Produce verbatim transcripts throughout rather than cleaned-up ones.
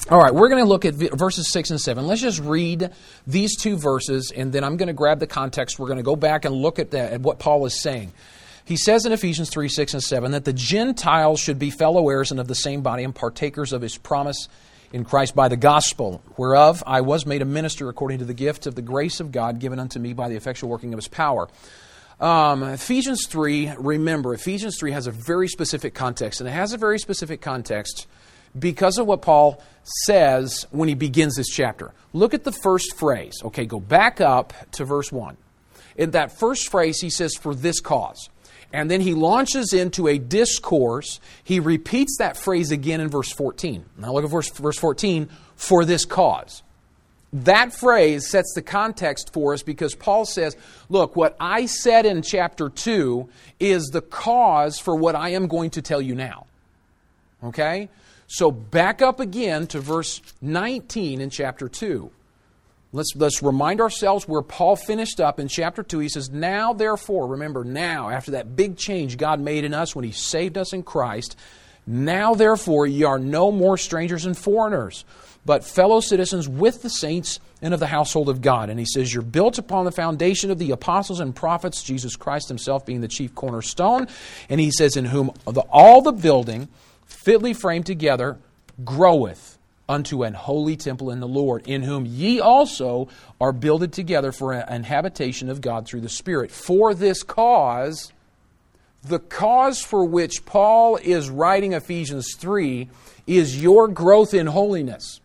All right, we're going to look at verses six and seven. Let's just read these two verses, and then I'm going to grab the context. We're going to go back and look at, that, at what Paul is saying. He says in Ephesians three, six, and seven that the Gentiles should be fellow heirs and of the same body and partakers of His promise in Christ by the gospel, whereof I was made a minister according to the gift of the grace of God given unto me by the effectual working of His power. Um, Ephesians three, remember, Ephesians three has a very specific context, and it has a very specific context because of what Paul says when he begins this chapter. Look at the first phrase. Okay, go back up to verse one. In that first phrase, he says, for this cause. And then he launches into a discourse. He repeats that phrase again in verse fourteen. Now look at verse, verse fourteen, for this cause. That phrase sets the context for us because Paul says, look, what I said in chapter two is the cause for what I am going to tell you now. Okay? So back up again to verse nineteen in chapter two. Let's, let's remind ourselves where Paul finished up in chapter two. He says, now therefore, remember now, after that big change God made in us when He saved us in Christ, now therefore ye are no more strangers and foreigners, but fellow citizens with the saints and of the household of God. And he says, you're built upon the foundation of the apostles and prophets, Jesus Christ Himself being the chief cornerstone. And he says, in whom the, all the building, fitly framed together, groweth unto an holy temple in the Lord, in whom ye also are builded together for an habitation of God through the Spirit. For this cause, the cause for which Paul is writing Ephesians three is your growth in holiness.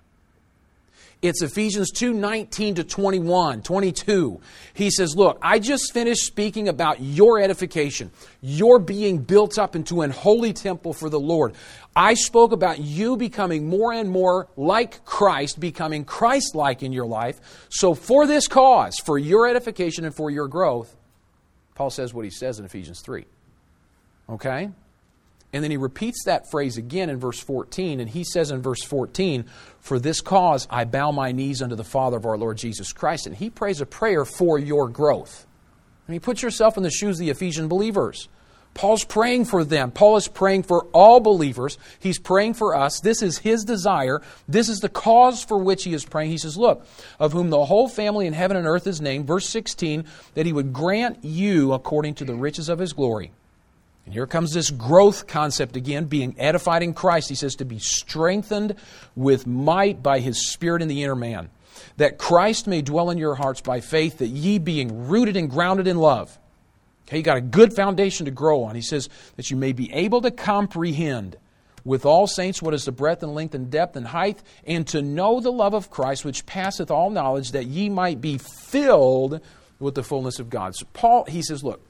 It's Ephesians two, nineteen to twenty-one, twenty-two. He says, look, I just finished speaking about your edification. Your being built up into an holy temple for the Lord. I spoke about you becoming more and more like Christ, becoming Christ-like in your life. So for this cause, for your edification and for your growth, Paul says what he says in Ephesians three. Okay? And then he repeats that phrase again in verse fourteen, and he says in verse fourteen, for this cause I bow my knees unto the Father of our Lord Jesus Christ. And he prays a prayer for your growth. I mean, put yourself in the shoes of the Ephesian believers. Paul's praying for them. Paul is praying for all believers. He's praying for us. This is his desire. This is the cause for which he is praying. He says, look, of whom the whole family in heaven and earth is named, verse sixteen, that He would grant you according to the riches of His glory. And here comes this growth concept again, being edified in Christ. He says to be strengthened with might by His Spirit in the inner man, that Christ may dwell in your hearts by faith, that ye being rooted and grounded in love. Okay, you got a good foundation to grow on. He says that you may be able to comprehend with all saints what is the breadth and length and depth and height, and to know the love of Christ which passeth all knowledge, that ye might be filled with the fullness of God. So Paul, he says, look,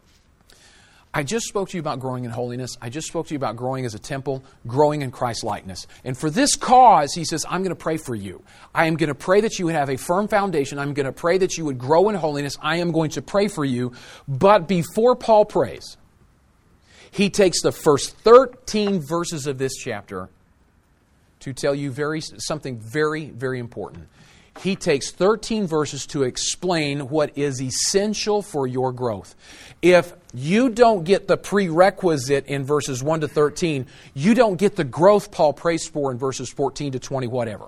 I just spoke to you about growing in holiness. I just spoke to you about growing as a temple, growing in Christ-likeness. And for this cause, he says, I'm going to pray for you. I am going to pray that you would have a firm foundation. I'm going to pray that you would grow in holiness. I am going to pray for you. But before Paul prays, he takes the first thirteen verses of this chapter to tell you very something very, very important. He takes thirteen verses to explain what is essential for your growth. If you don't get the prerequisite in verses one to thirteen, you don't get the growth Paul prays for in verses fourteen to twenty, whatever.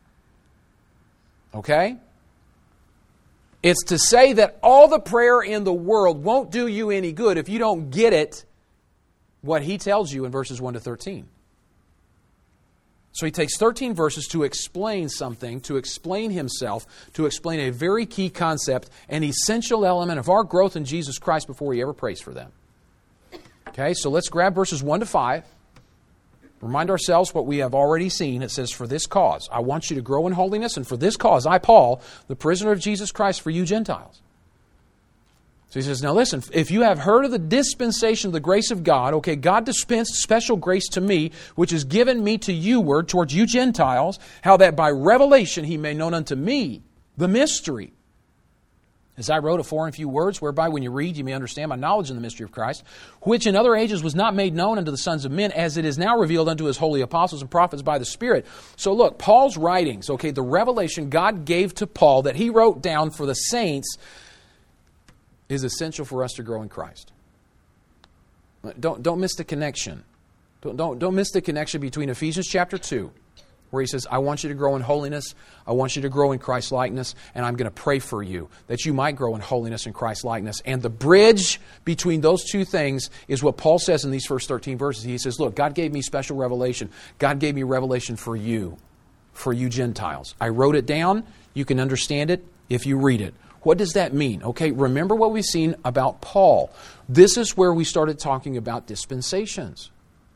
Okay? It's to say that all the prayer in the world won't do you any good if you don't get it, what he tells you in verses one to thirteen. So he takes thirteen verses to explain something, to explain himself, to explain a very key concept, an essential element of our growth in Jesus Christ before he ever prays for them. Okay, so let's grab verses one to five. Remind ourselves what we have already seen. It says, for this cause, I want you to grow in holiness, and for this cause, I, Paul, the prisoner of Jesus Christ, for you Gentiles. So he says, now listen, if you have heard of the dispensation of the grace of God, okay, God dispensed special grace to me, which is given me to you word towards you Gentiles, how that by revelation he made known unto me the mystery. As I wrote afore in few words, whereby when you read you may understand my knowledge in the mystery of Christ, which in other ages was not made known unto the sons of men, as it is now revealed unto his holy apostles and prophets by the Spirit. So look, Paul's writings, okay, the revelation God gave to Paul that he wrote down for the saints is essential for us to grow in Christ. Don't, don't miss the connection. Don't, don't, don't miss the connection between Ephesians chapter two where he says, I want you to grow in holiness, I want you to grow in Christ-likeness, and I'm going to pray for you that you might grow in holiness and Christ-likeness. And the bridge between those two things is what Paul says in these first thirteen verses. He says, look, God gave me special revelation. God gave me revelation for you, for you Gentiles. I wrote it down. You can understand it if you read it. What does that mean? Okay, remember what we've seen about Paul. This is where we started talking about dispensations.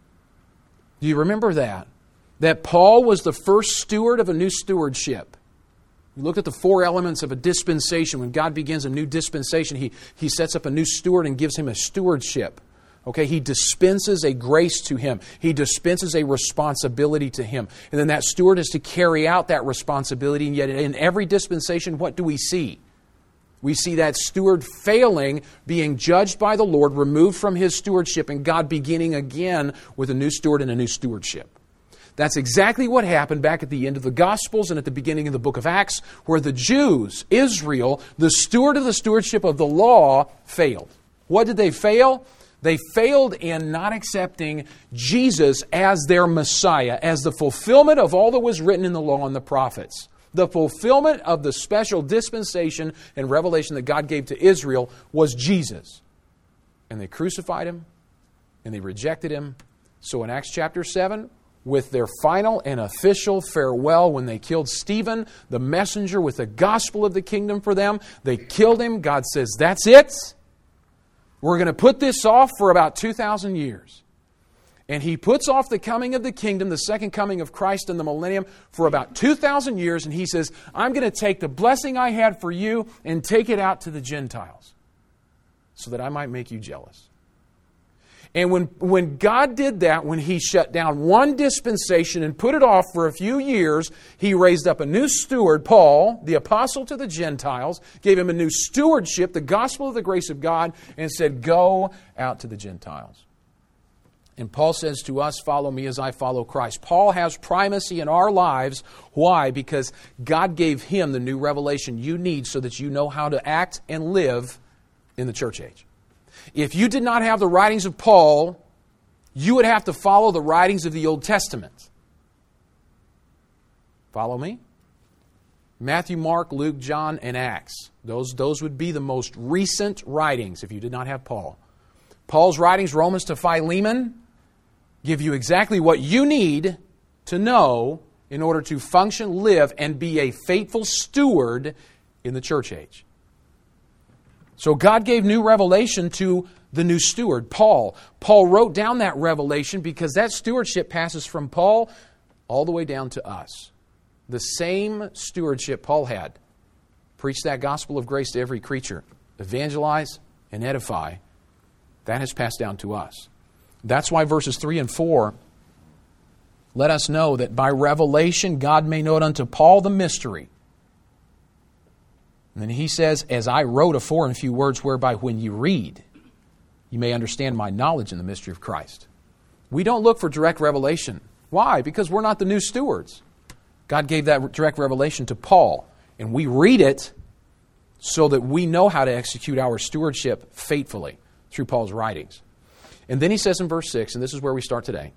Do you remember that? That Paul was the first steward of a new stewardship. You look at the four elements of a dispensation. When God begins a new dispensation, He, he sets up a new steward and gives him a stewardship. Okay, He dispenses a grace to him. He dispenses a responsibility to him. And then that steward is to carry out that responsibility. And yet in every dispensation, what do we see? We see that steward failing, being judged by the Lord, removed from his stewardship, and God beginning again with a new steward and a new stewardship. That's exactly what happened back at the end of the Gospels and at the beginning of the book of Acts, where the Jews, Israel, the steward of the stewardship of the law, failed. What did they fail? They failed in not accepting Jesus as their Messiah, as the fulfillment of all that was written in the law and the prophets. The fulfillment of the special dispensation and revelation that God gave to Israel was Jesus. And they crucified Him, and they rejected Him. So in Acts chapter seven, with their final and official farewell, when they killed Stephen, the messenger with the gospel of the kingdom for them, they killed him. God says, that's it. We're going to put this off for about two thousand years. And He puts off the coming of the kingdom, the second coming of Christ in the millennium, for about two thousand years. And He says, I'm going to take the blessing I had for you and take it out to the Gentiles so that I might make you jealous. And when, when God did that, when He shut down one dispensation and put it off for a few years, He raised up a new steward, Paul, the apostle to the Gentiles, gave him a new stewardship, the gospel of the grace of God, and said, go out to the Gentiles. And Paul says to us, follow me as I follow Christ. Paul has primacy in our lives. Why? Because God gave him the new revelation you need so that you know how to act and live in the church age. If you did not have the writings of Paul, you would have to follow the writings of the Old Testament. Follow me? Matthew, Mark, Luke, John, and Acts. Those, those would be the most recent writings if you did not have Paul. Paul's writings, Romans to Philemon, give you exactly what you need to know in order to function, live, and be a faithful steward in the church age. So God gave new revelation to the new steward, Paul. Paul wrote down that revelation because that stewardship passes from Paul all the way down to us. The same stewardship Paul had. Preach that gospel of grace to every creature. Evangelize and edify. That has passed down to us. That's why verses three and four let us know that by revelation God made known unto Paul the mystery. And then he says, as I wrote afore in few words, whereby when you read, you may understand my knowledge in the mystery of Christ. We don't look for direct revelation. Why? Because we're not the new stewards. God gave that direct revelation to Paul. And we read it so that we know how to execute our stewardship faithfully through Paul's writings. And then he says in verse six, and this is where we start today.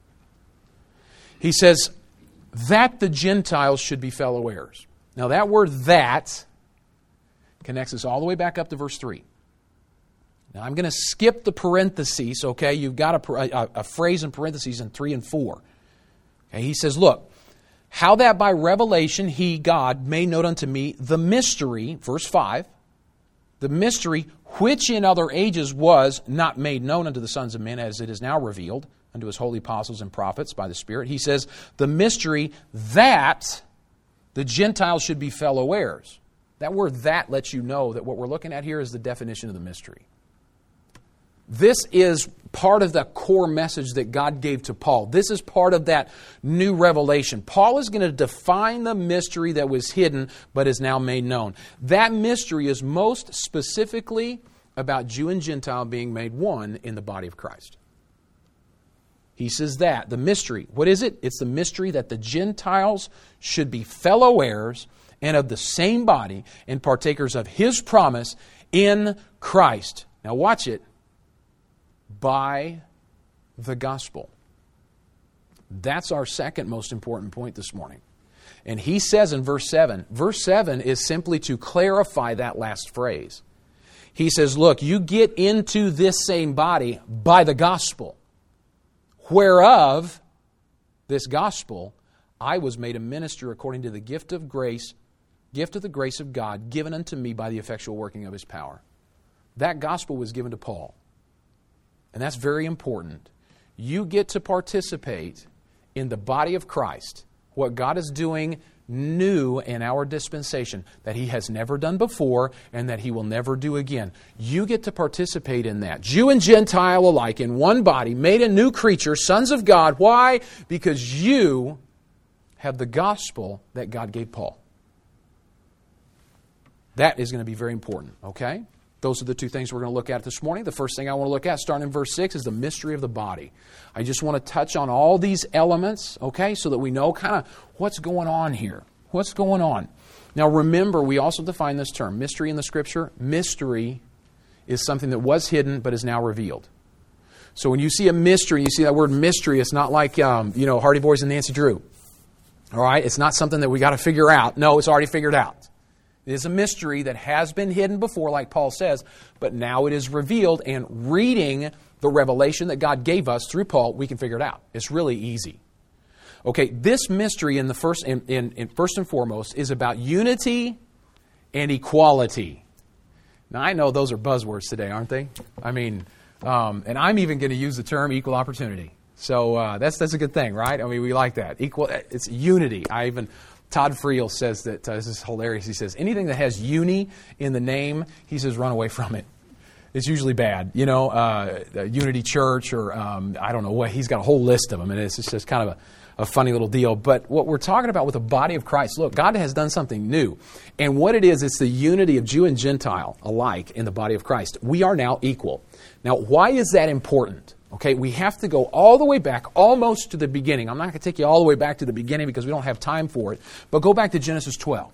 He says, that the Gentiles should be fellow heirs. Now that word that connects us all the way back up to verse three. Now I'm going to skip the parentheses, okay? You've got a, a, a phrase in parentheses in three and four. Okay, he says, look, how that by revelation He, God, made known unto me the mystery, verse five, the mystery which in other ages was not made known unto the sons of men as it is now revealed unto His holy apostles and prophets by the Spirit. He says, the mystery that the Gentiles should be fellow heirs. That word that lets you know that what we're looking at here is the definition of the mystery. This is part of the core message that God gave to Paul. This is part of that new revelation. Paul is going to define the mystery that was hidden but is now made known. That mystery is most specifically about Jew and Gentile being made one in the body of Christ. He says that, the mystery. What is it? It's the mystery that the Gentiles should be fellow heirs and of the same body, and partakers of His promise in Christ. Now watch it. By the gospel. That's our second most important point this morning. And he says in verse seven, verse seven is simply to clarify that last phrase. He says, look, you get into this same body by the gospel, whereof this gospel I was made a minister according to the gift of grace, gift of the grace of God given unto me by the effectual working of His power. That gospel was given to Paul. And that's very important. You get to participate in the body of Christ, what God is doing new in our dispensation that He has never done before and that He will never do again. You get to participate in that. Jew and Gentile alike in one body, made a new creature, sons of God. Why? Because you have the gospel that God gave Paul. That is going to be very important, okay? Those are the two things we're going to look at this morning. The first thing I want to look at, starting in verse six, is the mystery of the body. I just want to touch on all these elements, okay, so that we know kind of what's going on here. What's going on? Now remember, we also define this term, mystery in the Scripture. Mystery is something that was hidden but is now revealed. So when you see a mystery, you see that word mystery, it's not like, um, you know, Hardy Boys and Nancy Drew. All right? It's not something that we got to figure out. No, it's already figured out. It is a mystery that has been hidden before, like Paul says, but now it is revealed, and reading the revelation that God gave us through Paul, we can figure it out. It's really easy. Okay, this mystery in the first, in, in, in first and foremost is about unity and equality. Now, I know those are buzzwords today, aren't they? I mean, um, and I'm even going to use the term equal opportunity. So uh, that's that's a good thing, right? I mean, we like that. Equal, it's unity. I even... Todd Friel says that, uh, this is hilarious, he says, anything that has uni in the name, he says, run away from it. It's usually bad. You know, uh, Unity Church or, um, I don't know what, he's got a whole list of them, and it's just kind of a, a funny little deal. But what we're talking about with the body of Christ, look, God has done something new. And what it is, it's the unity of Jew and Gentile alike in the body of Christ. We are now equal. Now, why is that important? Okay, we have to go all the way back, almost to the beginning. I'm not going to take you all the way back to the beginning because we don't have time for it. But go back to Genesis twelve.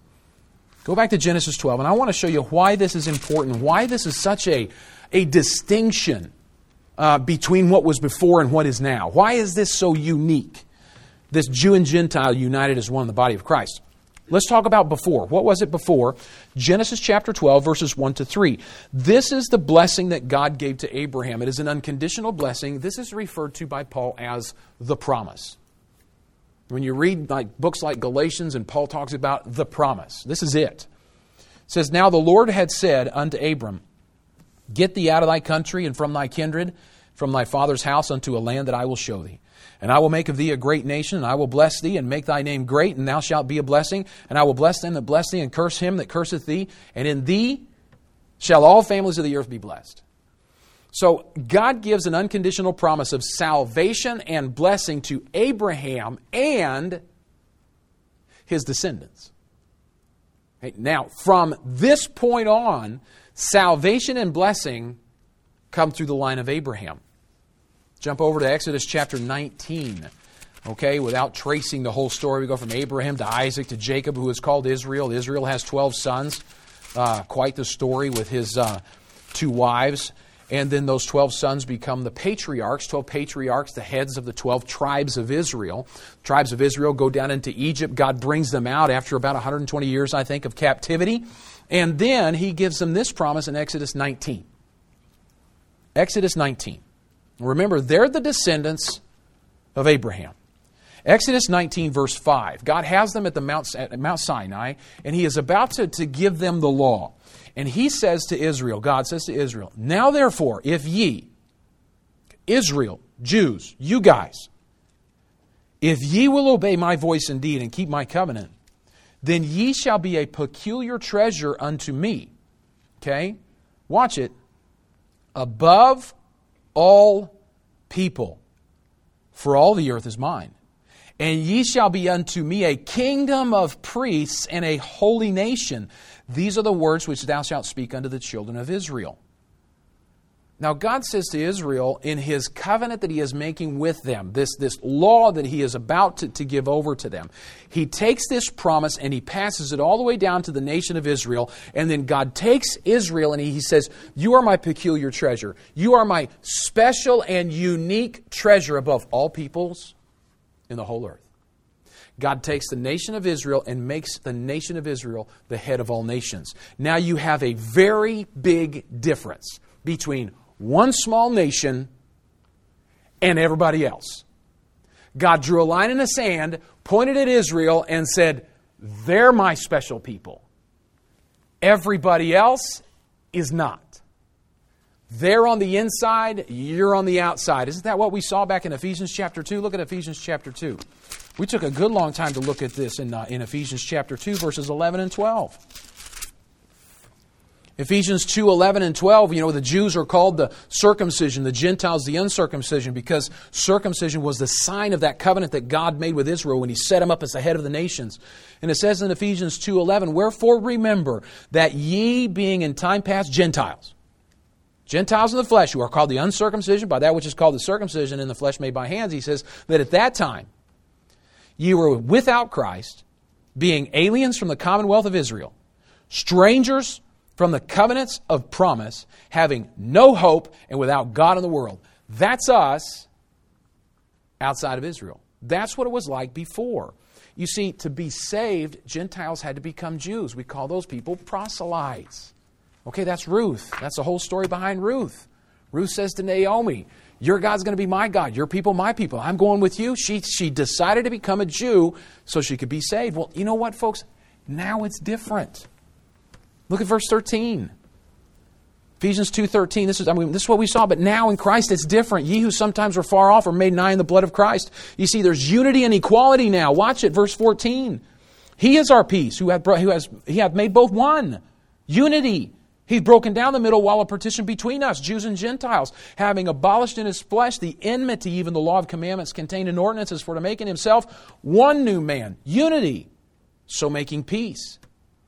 Go back to Genesis twelve, and I want to show you why this is important, why this is such a, a distinction uh, between what was before and what is now. Why is this so unique? This Jew and Gentile united as one in the body of Christ. Let's talk about before. What was it before? Genesis chapter twelve, verses one to three. This is the blessing that God gave to Abraham. It is an unconditional blessing. This is referred to by Paul as the promise. When you read like books like Galatians and Paul talks about the promise, this is it. It says, now the Lord had said unto Abram, get thee out of thy country and from thy kindred, from thy father's house unto a land that I will show thee. And I will make of thee a great nation, and I will bless thee, and make thy name great, and thou shalt be a blessing. And I will bless them that bless thee, and curse him that curseth thee. And in thee shall all families of the earth be blessed. So God gives an unconditional promise of salvation and blessing to Abraham and his descendants. Okay, now, from this point on, salvation and blessing come through the line of Abraham. Jump over to Exodus chapter nineteen. Okay, without tracing the whole story, we go from Abraham to Isaac to Jacob, who is called Israel. Israel has twelve sons. Uh, quite the story with his uh, two wives. And then those twelve sons become the patriarchs, twelve patriarchs, the heads of the twelve tribes of Israel. Tribes of Israel go down into Egypt. God brings them out after about one hundred twenty years, I think, of captivity. And then He gives them this promise in Exodus nineteen. Exodus nineteen. Remember, they're the descendants of Abraham. Exodus nineteen, verse five. God has them at the Mount, at Mount Sinai, and He is about to, to give them the law. And He says to Israel, God says to Israel, now therefore, if ye, Israel, Jews, you guys, if ye will obey my voice indeed and keep my covenant, then ye shall be a peculiar treasure unto me. Okay? Watch it. Above all people, for all the earth is mine. And ye shall be unto me a kingdom of priests and a holy nation. These are the words which thou shalt speak unto the children of Israel. Now God says to Israel, in His covenant that He is making with them, this, this law that He is about to, to give over to them, He takes this promise and He passes it all the way down to the nation of Israel. And then God takes Israel and He, he says, you are my peculiar treasure. You are my special and unique treasure above all peoples in the whole earth. God takes the nation of Israel and makes the nation of Israel the head of all nations. Now you have a very big difference between one small nation and everybody else. God drew a line in the sand, pointed at Israel, and said, they're my special people. Everybody else is not. They're on the inside, you're on the outside. Isn't that what we saw back in Ephesians chapter two? Look at Ephesians chapter two. We took a good long time to look at this in, uh, in Ephesians chapter two, verses eleven and twelve. Ephesians two, eleven and twelve, you know, the Jews are called the circumcision, the Gentiles the uncircumcision, because circumcision was the sign of that covenant that God made with Israel when He set Him up as the head of the nations. And it says in Ephesians two, eleven, wherefore remember that ye being in time past Gentiles, Gentiles in the flesh, who are called the uncircumcision by that which is called the circumcision in the flesh made by hands, he says that at that time ye were without Christ, being aliens from the commonwealth of Israel, strangers from the covenants of promise, having no hope and without God in the world. That's us outside of Israel. That's what it was like before. You see, to be saved, Gentiles had to become Jews. We call those people proselytes. Okay, that's Ruth. That's the whole story behind Ruth. Ruth says to Naomi, your God's going to be my God, your people my people. I'm going with you. She, she decided to become a Jew so she could be saved. Well, you know what, folks? Now it's different. Look at verse thirteen. Ephesians two thirteen. This is, I mean, this is what we saw, but now in Christ it's different. Ye who sometimes were far off are made nigh in the blood of Christ. You see, there's unity and equality now. Watch it, verse fourteen. He is our peace, who hath, who has, he hath made both one. Unity. He's broken down the middle wall of partition between us, Jews and Gentiles, having abolished in His flesh the enmity, even the law of commandments contained in ordinances, for to make in Himself one new man, unity, so making peace.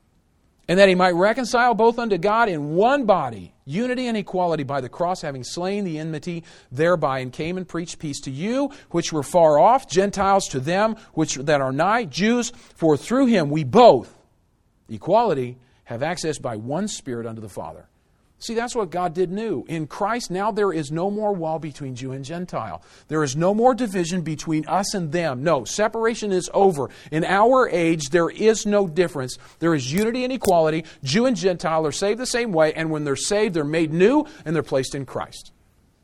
And that He might reconcile both unto God in one body, unity and equality by the cross, having slain the enmity thereby, and came and preached peace to you, which were far off, Gentiles to them which that are nigh, Jews, for through Him we both, equality, have access by one Spirit unto the Father. See, that's what God did new. In Christ, now there is no more wall between Jew and Gentile. There is no more division between us and them. No, separation is over. In our age, there is no difference. There is unity and equality. Jew and Gentile are saved the same way, and when they're saved, they're made new, and they're placed in Christ.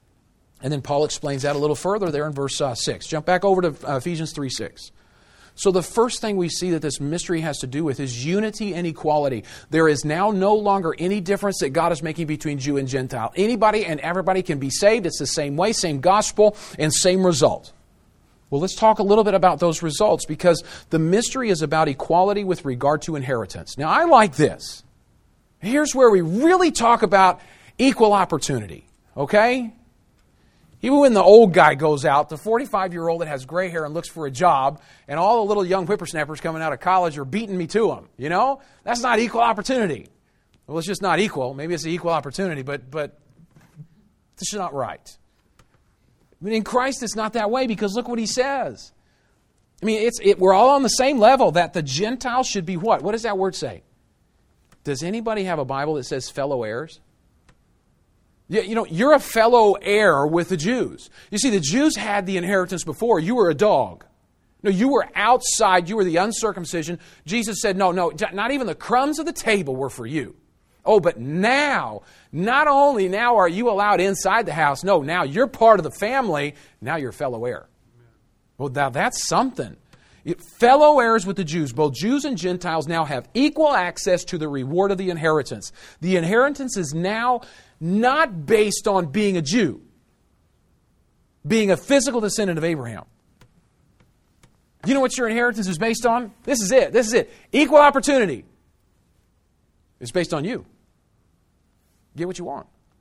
And then Paul explains that a little further there in verse uh, six. Jump back over to uh, Ephesians three six. So the first thing we see that this mystery has to do with is unity and equality. There is now no longer any difference that God is making between Jew and Gentile. Anybody and everybody can be saved. It's the same way, same gospel, and same result. Well, let's talk a little bit about those results, because the mystery is about equality with regard to inheritance. Now, I like this. Here's where we really talk about equal opportunity, okay? Even when the old guy goes out, the forty-five-year-old that has gray hair and looks for a job, and all the little young whippersnappers coming out of college are beating me to him, you know? That's not equal opportunity. Well, it's just not equal. Maybe it's an equal opportunity, but but this is not right. I mean, in Christ, it's not that way, because look what He says. I mean, it's it, we're all on the same level, that the Gentiles should be what? What does that word say? Does anybody have a Bible that says fellow heirs? You know, you're a fellow heir with the Jews. You see, the Jews had the inheritance before. You were a dog. No, you were outside. You were the uncircumcision. Jesus said, no, no, not even the crumbs of the table were for you. Oh, but now, not only now are you allowed inside the house, no, now you're part of the family. Now you're a fellow heir. Well, now that's something. Fellow heirs with the Jews, both Jews and Gentiles now have equal access to the reward of the inheritance. The inheritance is now not based on being a Jew, being a physical descendant of Abraham. You know what your inheritance is based on? This is it. This is it. Equal opportunity. It's based on you. Get what you want.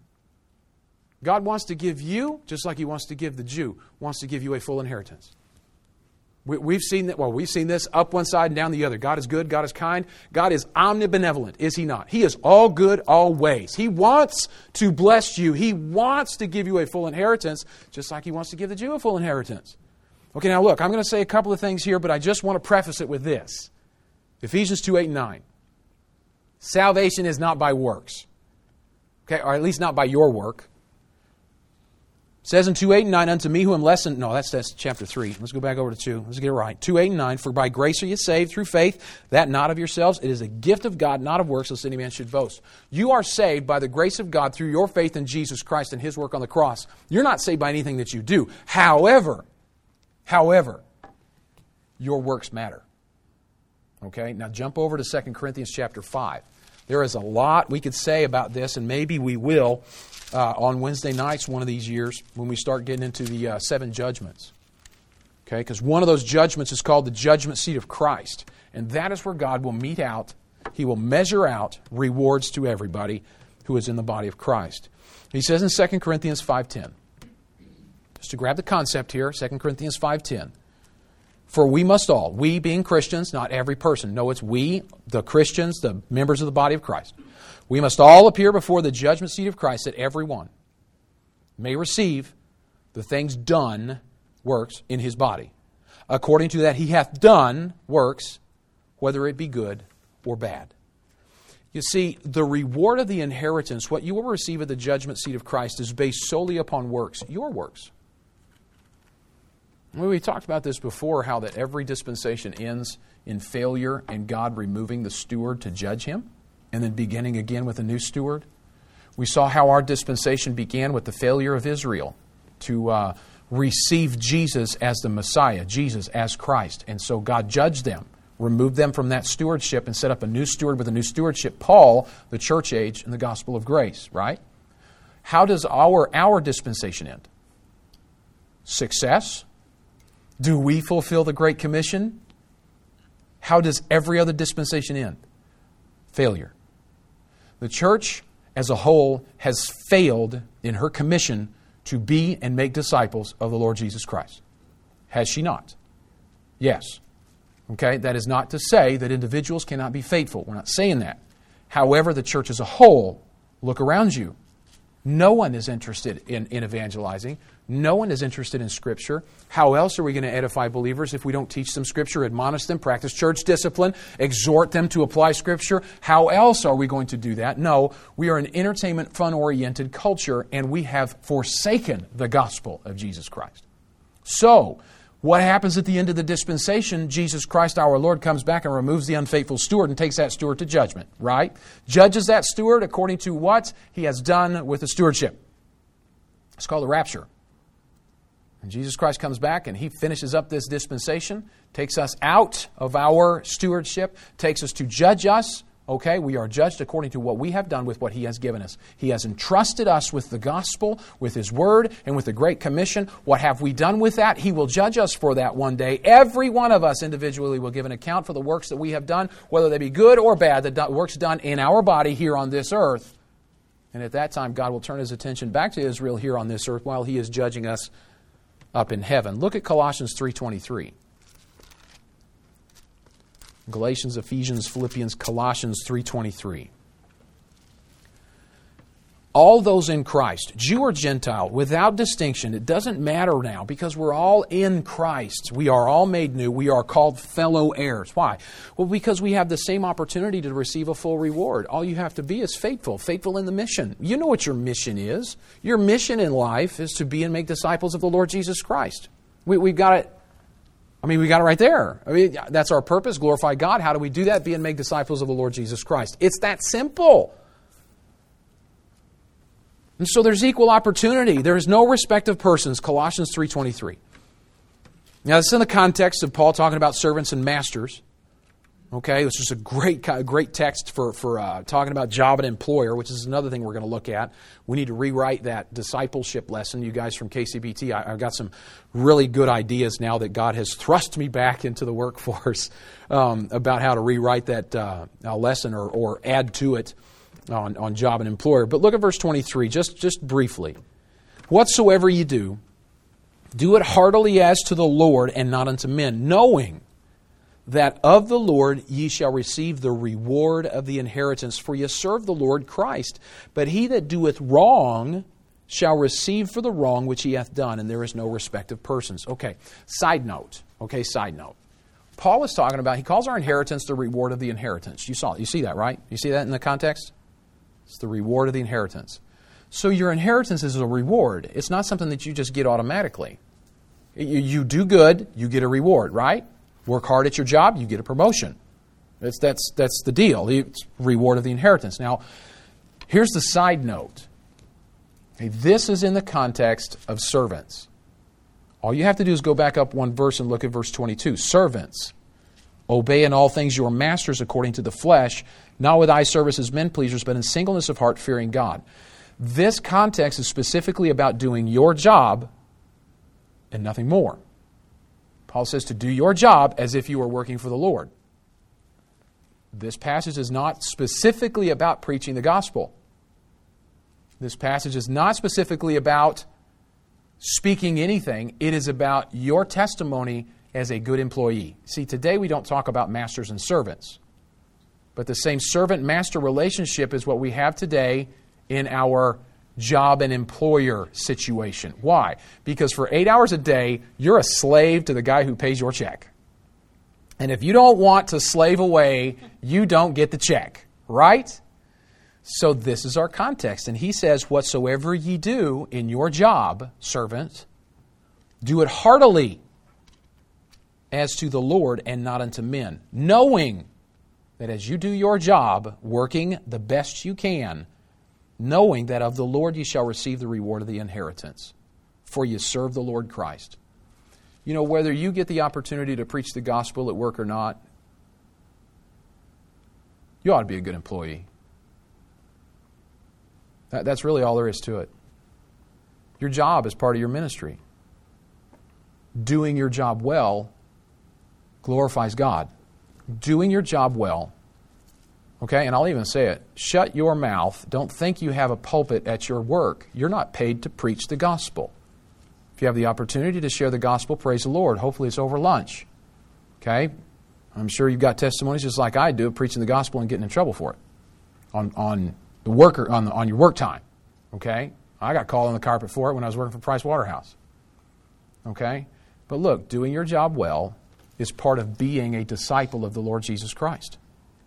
God wants to give you, just like He wants to give the Jew, wants to give you a full inheritance. We've seen that. Well, we've seen this up one side and down the other. God is good. God is kind. God is omnibenevolent, is He not? He is all good always. He wants to bless you. He wants to give you a full inheritance, just like He wants to give the Jew a full inheritance. Okay, now look, I'm going to say a couple of things here, but I just want to preface it with this. Ephesians two, eight, and nine. Salvation is not by works. Okay, or at least not by your work. It says in two eight and nine, unto me who am less than... No, that's, that's chapter three. Let's go back over to two. Let's get it right. two eight and nine, for by grace are you saved through faith, that not of yourselves. It is a gift of God, not of works, lest any man should boast. You are saved by the grace of God through your faith in Jesus Christ and His work on the cross. You're not saved by anything that you do. However, however, your works matter. Okay? Now jump over to Second Corinthians chapter five. There is a lot we could say about this, and maybe we will uh, on Wednesday nights one of these years when we start getting into the uh, seven judgments. Okay? Because one of those judgments is called the judgment seat of Christ. And that is where God will mete out, He will measure out rewards to everybody who is in the body of Christ. He says in Second Corinthians five ten, just to grab the concept here, Second Corinthians five ten, for we must all, we being Christians, not every person. No, it's we, the Christians, the members of the body of Christ. We must all appear before the judgment seat of Christ, that every one may receive the things done, works, in his body, according to that he hath done works, whether it be good or bad. You see, the reward of the inheritance, what you will receive at the judgment seat of Christ, is based solely upon works, your works. We talked about this before, how that every dispensation ends in failure and God removing the steward to judge him and then beginning again with a new steward. We saw how our dispensation began with the failure of Israel to uh, receive Jesus as the Messiah, Jesus as Christ. And so God judged them, removed them from that stewardship and set up a new steward with a new stewardship, Paul, the church age, and the gospel of grace, right? How does our, our dispensation end? Success? Do we fulfill the Great Commission? How does every other dispensation end? Failure. The church as a whole has failed in her commission to be and make disciples of the Lord Jesus Christ. Has she not? Yes. Okay, that is not to say that individuals cannot be faithful. We're not saying that. However, the church as a whole, look around you. No one is interested in, in evangelizing. No one is interested in Scripture. How else are we going to edify believers if we don't teach them Scripture, admonish them, practice church discipline, exhort them to apply Scripture? How else are we going to do that? No, we are an entertainment, fun-oriented culture, and we have forsaken the gospel of Jesus Christ. So, what happens at the end of the dispensation? Jesus Christ our Lord comes back and removes the unfaithful steward and takes that steward to judgment, right? Judges that steward according to what he has done with the stewardship. It's called the rapture. And Jesus Christ comes back and He finishes up this dispensation, takes us out of our stewardship, takes us to judge us. Okay, we are judged according to what we have done with what He has given us. He has entrusted us with the gospel, with His word, and with the Great Commission. What have we done with that? He will judge us for that one day. Every one of us individually will give an account for the works that we have done, whether they be good or bad, the works done in our body here on this earth. And at that time, God will turn His attention back to Israel here on this earth while He is judging us up in heaven. Look at Colossians three twenty-three. Galatians, Ephesians, Philippians, Colossians three twenty-three. All those in Christ, Jew or Gentile, without distinction, it doesn't matter now because we're all in Christ. We are all made new. We are called fellow heirs. Why? Well, because we have the same opportunity to receive a full reward. All you have to be is faithful, faithful in the mission. You know what your mission is. Your mission in life is to be and make disciples of the Lord Jesus Christ. We, we've got it. I mean, we got it right there. I mean, that's our purpose, glorify God. How do we do that? Be and make disciples of the Lord Jesus Christ. It's that simple. And so there's equal opportunity. There is no respect of persons, Colossians three twenty-three. Now, this is in the context of Paul talking about servants and masters. Okay, it's just a great, great text for, for uh, talking about job and employer, which is another thing we're going to look at. We need to rewrite that discipleship lesson. You guys from K C B T, I, I've got some really good ideas now that God has thrust me back into the workforce um, about how to rewrite that uh, lesson or, or add to it on, on job and employer. But look at verse twenty-three, just, just briefly. Whatsoever ye do, do it heartily as to the Lord and not unto men, knowing that of the Lord ye shall receive the reward of the inheritance, for ye serve the Lord Christ. But he that doeth wrong shall receive for the wrong which he hath done, and there is no respect of persons. Okay, side note. Okay, side note. Paul is talking about, he calls our inheritance the reward of the inheritance. You saw it. You see that, right? You see that in the context? It's the reward of the inheritance. So your inheritance is a reward. It's not something that you just get automatically. You, you do good, you get a reward, right? Work hard at your job, you get a promotion. That's, that's, that's the deal. It's reward of the inheritance. Now, here's the side note. Okay, this is in the context of servants. All you have to do is go back up one verse and look at verse twenty-two. Servants, obey in all things your masters according to the flesh, not with eye service as men pleasers, but in singleness of heart, fearing God. This context is specifically about doing your job and nothing more. Paul says to do your job as if you were working for the Lord. This passage is not specifically about preaching the gospel. This passage is not specifically about speaking anything. It is about your testimony as a good employee. See, today we don't talk about masters and servants. But the same servant-master relationship is what we have today in our job and employer situation. Why? Because for eight hours a day, you're a slave to the guy who pays your check. And if you don't want to slave away, you don't get the check. Right? So this is our context. And he says, whatsoever ye do in your job, servant, do it heartily as to the Lord and not unto men, knowing that as you do your job, working the best you can, knowing that of the Lord ye shall receive the reward of the inheritance, for ye serve the Lord Christ. You know, whether you get the opportunity to preach the gospel at work or not, you ought to be a good employee. That, that's really all there is to it. Your job is part of your ministry. Doing your job well glorifies God. Doing your job well, okay, and I'll even say it, shut your mouth. Don't think you have a pulpit at your work. You're not paid to preach the gospel. If you have the opportunity to share the gospel, praise the Lord. Hopefully it's over lunch. Okay? I'm sure you've got testimonies just like I do of preaching the gospel and getting in trouble for it on on the worker on the, on your work time. Okay? I got called on the carpet for it when I was working for Price Waterhouse. Okay? But look, doing your job well is part of being a disciple of the Lord Jesus Christ.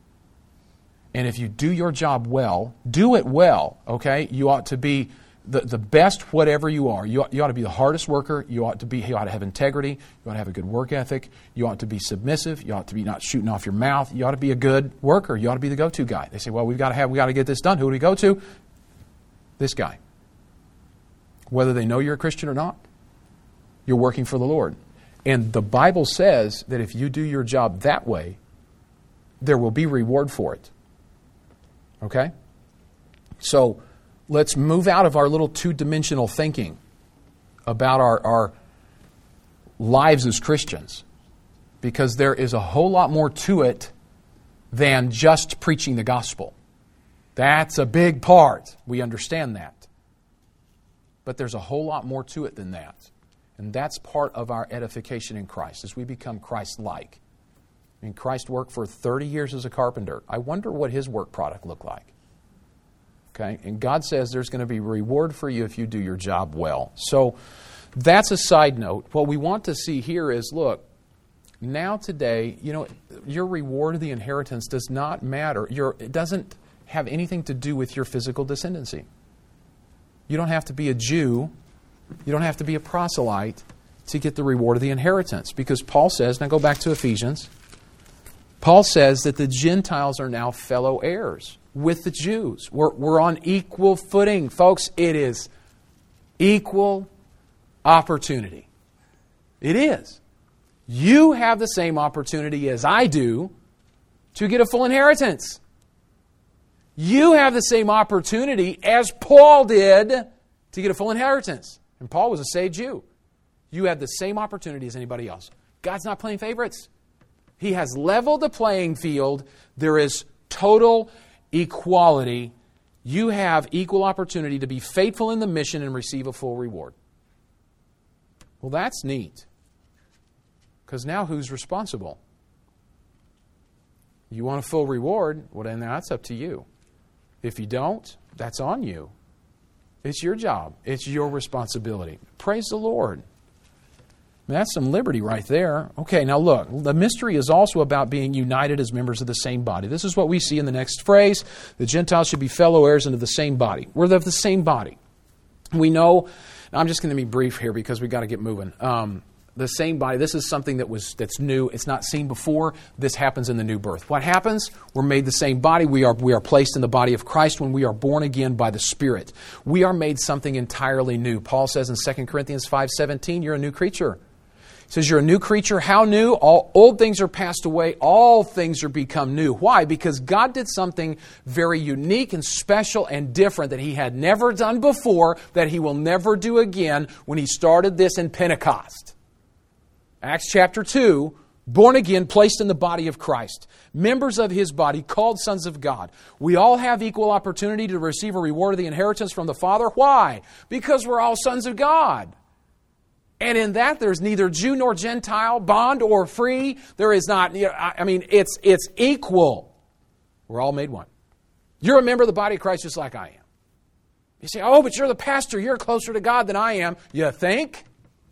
And if you do your job well, do it well, okay? You ought to be the, the best whatever you are. You ought, you ought to be the hardest worker. You ought to be. You ought to have integrity. You ought to have a good work ethic. You ought to be submissive. You ought to be not shooting off your mouth. You ought to be a good worker. You ought to be the go-to guy. They say, well, we've got to have, we got to get this done. Who do we go to? This guy. Whether they know you're a Christian or not, you're working for the Lord. And the Bible says that if you do your job that way, there will be reward for it. Okay? So let's move out of our little two-dimensional thinking about our, our lives as Christians, because there is a whole lot more to it than just preaching the gospel. That's a big part. We understand that. But there's a whole lot more to it than that. And that's part of our edification in Christ, as we become Christ-like. I mean, Christ worked for thirty years as a carpenter. I wonder what his work product looked like. Okay? And God says there's going to be reward for you if you do your job well. So that's a side note. What we want to see here is, look, now today, you know, your reward of the inheritance does not matter. Your, it doesn't have anything to do with your physical descendancy. You don't have to be a Jew. You don't have to be a proselyte to get the reward of the inheritance. Because Paul says, now go back to Ephesians, Paul says that the Gentiles are now fellow heirs with the Jews. We're, we're on equal footing. Folks, it is equal opportunity. It is. You have the same opportunity as I do to get a full inheritance. You have the same opportunity as Paul did to get a full inheritance. And Paul was a saved Jew. You have the same opportunity as anybody else. God's not playing favorites. He has leveled the playing field. There is total equality. You have equal opportunity to be faithful in the mission and receive a full reward. Well, that's neat. Because now who's responsible? You want a full reward? Well, then that's up to you. If you don't, that's on you. It's your job. It's your responsibility. Praise the Lord. That's some liberty right there. Okay, now look, the mystery is also about being united as members of the same body. This is what we see in the next phrase. The Gentiles should be fellow heirs into the same body. We're of the same body. We know, I'm just going to be brief here because we've got to get moving. Um, the same body, this is something that was that's new. It's not seen before. This happens in the new birth. What happens? We're made the same body. We are, we are placed in the body of Christ when we are born again by the Spirit. We are made something entirely new. Paul says in Second Corinthians five seventeen, you're a new creature. He says you're a new creature. How new? All old things are passed away. All things are become new. Why? Because God did something very unique and special and different that He had never done before, that He will never do again when He started this in Pentecost. Acts chapter two, born again, placed in the body of Christ. Members of His body, called sons of God. We all have equal opportunity to receive a reward of the inheritance from the Father. Why? Because we're all sons of God. And in that, there's neither Jew nor Gentile, bond or free. There is not, you know, I mean, it's it's equal. We're all made one. You're a member of the body of Christ just like I am. You say, oh, but you're the pastor. You're closer to God than I am. You think?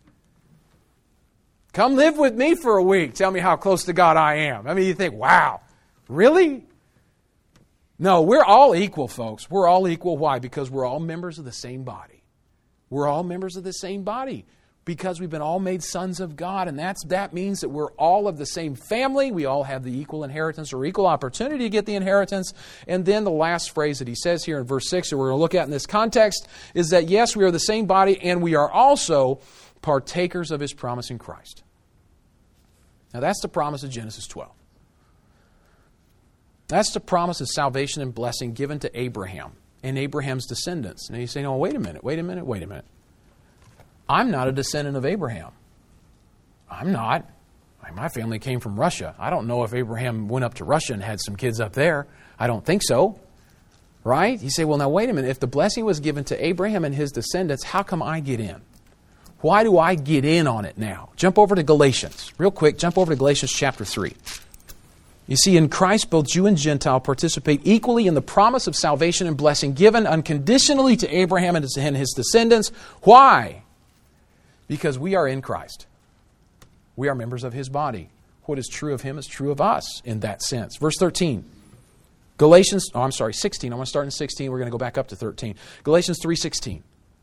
Come live with me for a week. Tell me how close to God I am. I mean, you think, wow, really? No, we're all equal, folks. We're all equal. Why? Because we're all members of the same body. We're all members of the same body. Because we've been all made sons of God, and that's that means that we're all of the same family. We all have the equal inheritance or equal opportunity to get the inheritance. And then the last phrase that he says here in verse six that we're going to look at in this context is that, yes, we are the same body, and we are also partakers of His promise in Christ. Now, that's the promise of Genesis twelve. That's the promise of salvation and blessing given to Abraham and Abraham's descendants. And you say, no, wait a minute, wait a minute, wait a minute. I'm not a descendant of Abraham. I'm not. My family came from Russia. I don't know if Abraham went up to Russia and had some kids up there. I don't think so. Right? You say, well, now wait a minute. If the blessing was given to Abraham and his descendants, how come I get in? Why do I get in on it now? Jump over to Galatians. Real quick, jump over to Galatians chapter three. You see, in Christ, both Jew and Gentile participate equally in the promise of salvation and blessing given unconditionally to Abraham and his descendants. Why? Because we are in Christ. We are members of His body. What is true of Him is true of us in that sense. Verse thirteen. Galatians, oh, I'm sorry, sixteen. I'm going to start in sixteen. We're going to go back up to thirteen. Galatians three sixteen.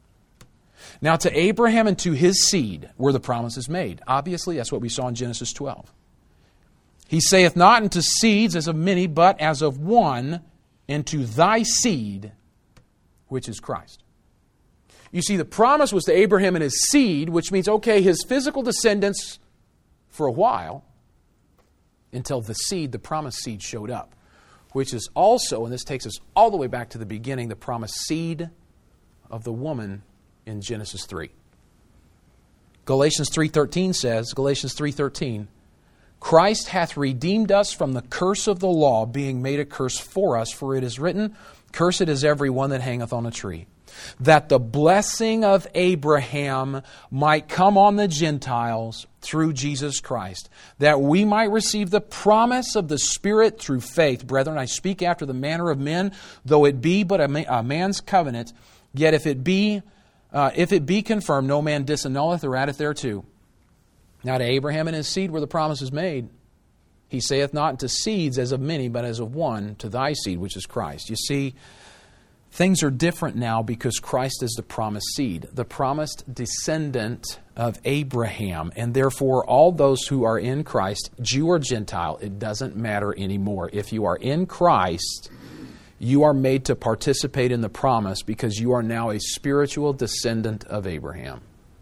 Now to Abraham and to his seed were the promises made. Obviously, that's what we saw in Genesis twelve. He saith not unto seeds as of many, but as of one, and to thy seed, which is Christ. You see, the promise was to Abraham and his seed, which means, okay, his physical descendants for a while, until the seed, the promised seed, showed up, which is also, and this takes us all the way back to the beginning, the promised seed of the woman in Genesis three. Galatians three thirteen says, Galatians three thirteen, Christ hath redeemed us from the curse of the law, being made a curse for us, for it is written, cursed is every one that hangeth on a tree, that the blessing of Abraham might come on the Gentiles through Jesus Christ, that we might receive the promise of the Spirit through faith. Brethren, I speak after the manner of men, though it be but a, ma- a man's covenant, yet if it be uh, if it be confirmed, no man disannulleth or addeth thereto. Now to Abraham and his seed were the promises made. He saith not unto seeds as of many, but as of one, to thy seed, which is Christ. You see, things are different now because Christ is the promised seed, the promised descendant of Abraham. And therefore, all those who are in Christ, Jew or Gentile, it doesn't matter anymore. If you are in Christ, you are made to participate in the promise because you are now a spiritual descendant of Abraham.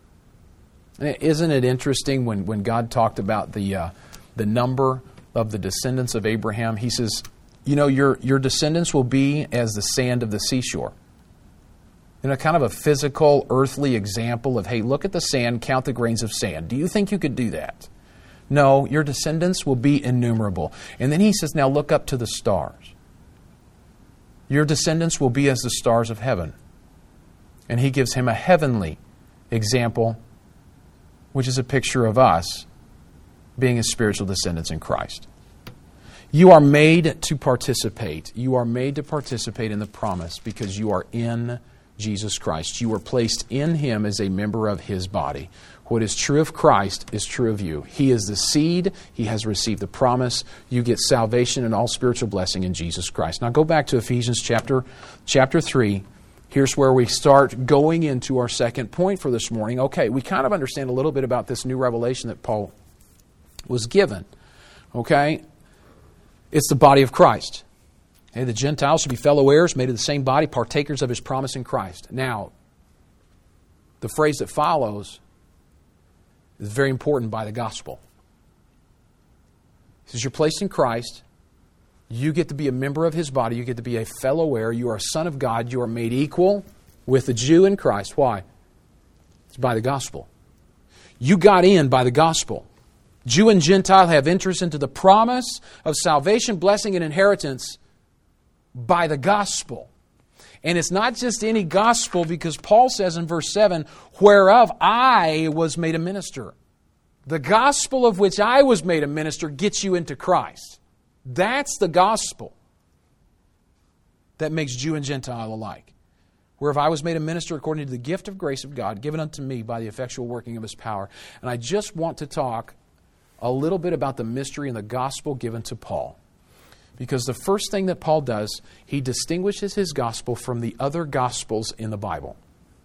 Isn't it interesting when, when God talked about the uh, the number of the descendants of Abraham? He says, you know, your, your descendants will be as the sand of the seashore. You know, kind of a physical, earthly example of, hey, look at the sand, count the grains of sand. Do you think you could do that? No, your descendants will be innumerable. And then he says, now look up to the stars. Your descendants will be as the stars of heaven. And he gives him a heavenly example, which is a picture of us being as spiritual descendants in Christ. You are made to participate. You are made to participate in the promise because you are in Jesus Christ. You are placed in Him as a member of His body. What is true of Christ is true of you. He is the seed. He has received the promise. You get salvation and all spiritual blessing in Jesus Christ. Now go back to Ephesians chapter, chapter three. Here's where we start going into our second point for this morning. Okay, we kind of understand a little bit about this new revelation that Paul was given. Okay? It's the body of Christ. Okay, the Gentiles should be fellow heirs, made of the same body, partakers of His promise in Christ. Now, the phrase that follows is very important by the gospel. It says you're placed in Christ. You get to be a member of His body. You get to be a fellow heir. You are a son of God. You are made equal with the Jew in Christ. Why? It's by the gospel. You got in by the gospel. Jew and Gentile have interest into the promise of salvation, blessing, and inheritance by the gospel. And it's not just any gospel, because Paul says in verse seven, whereof I was made a minister. The gospel of which I was made a minister gets you into Christ. That's the gospel that makes Jew and Gentile alike. Whereof I was made a minister according to the gift of grace of God given unto me by the effectual working of His power. And I just want to talk a little bit about the mystery and the gospel given to Paul. Because the first thing that Paul does, he distinguishes his gospel from the other gospels in the Bible.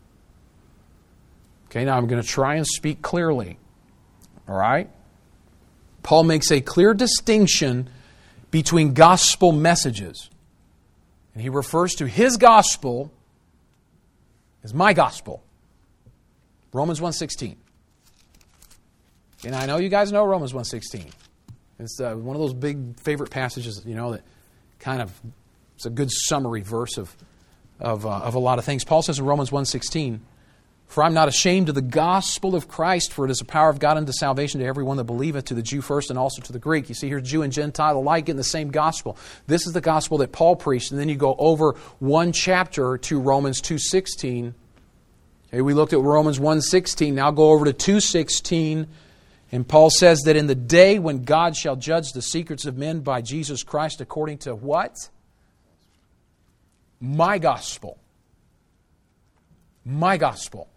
Okay, now I'm going to try and speak clearly. All right? Paul makes a clear distinction between gospel messages. And he refers to his gospel as my gospel. Romans one sixteen. And I know you guys know Romans one sixteen. It's uh, one of those big favorite passages, you know, that kind of, it's a good summary verse of of, uh, of a lot of things. Paul says in Romans one sixteen, for I'm not ashamed of the gospel of Christ, for it is the power of God unto salvation to everyone that believeth, to the Jew first and also to the Greek. You see here, Jew and Gentile alike in the same gospel. This is the gospel that Paul preached. And then you go over one chapter to Romans two sixteen. Okay, we looked at Romans one sixteen. Now go over to two sixteen. And Paul says that in the day when God shall judge the secrets of men by Jesus Christ according to what? My gospel. My gospel.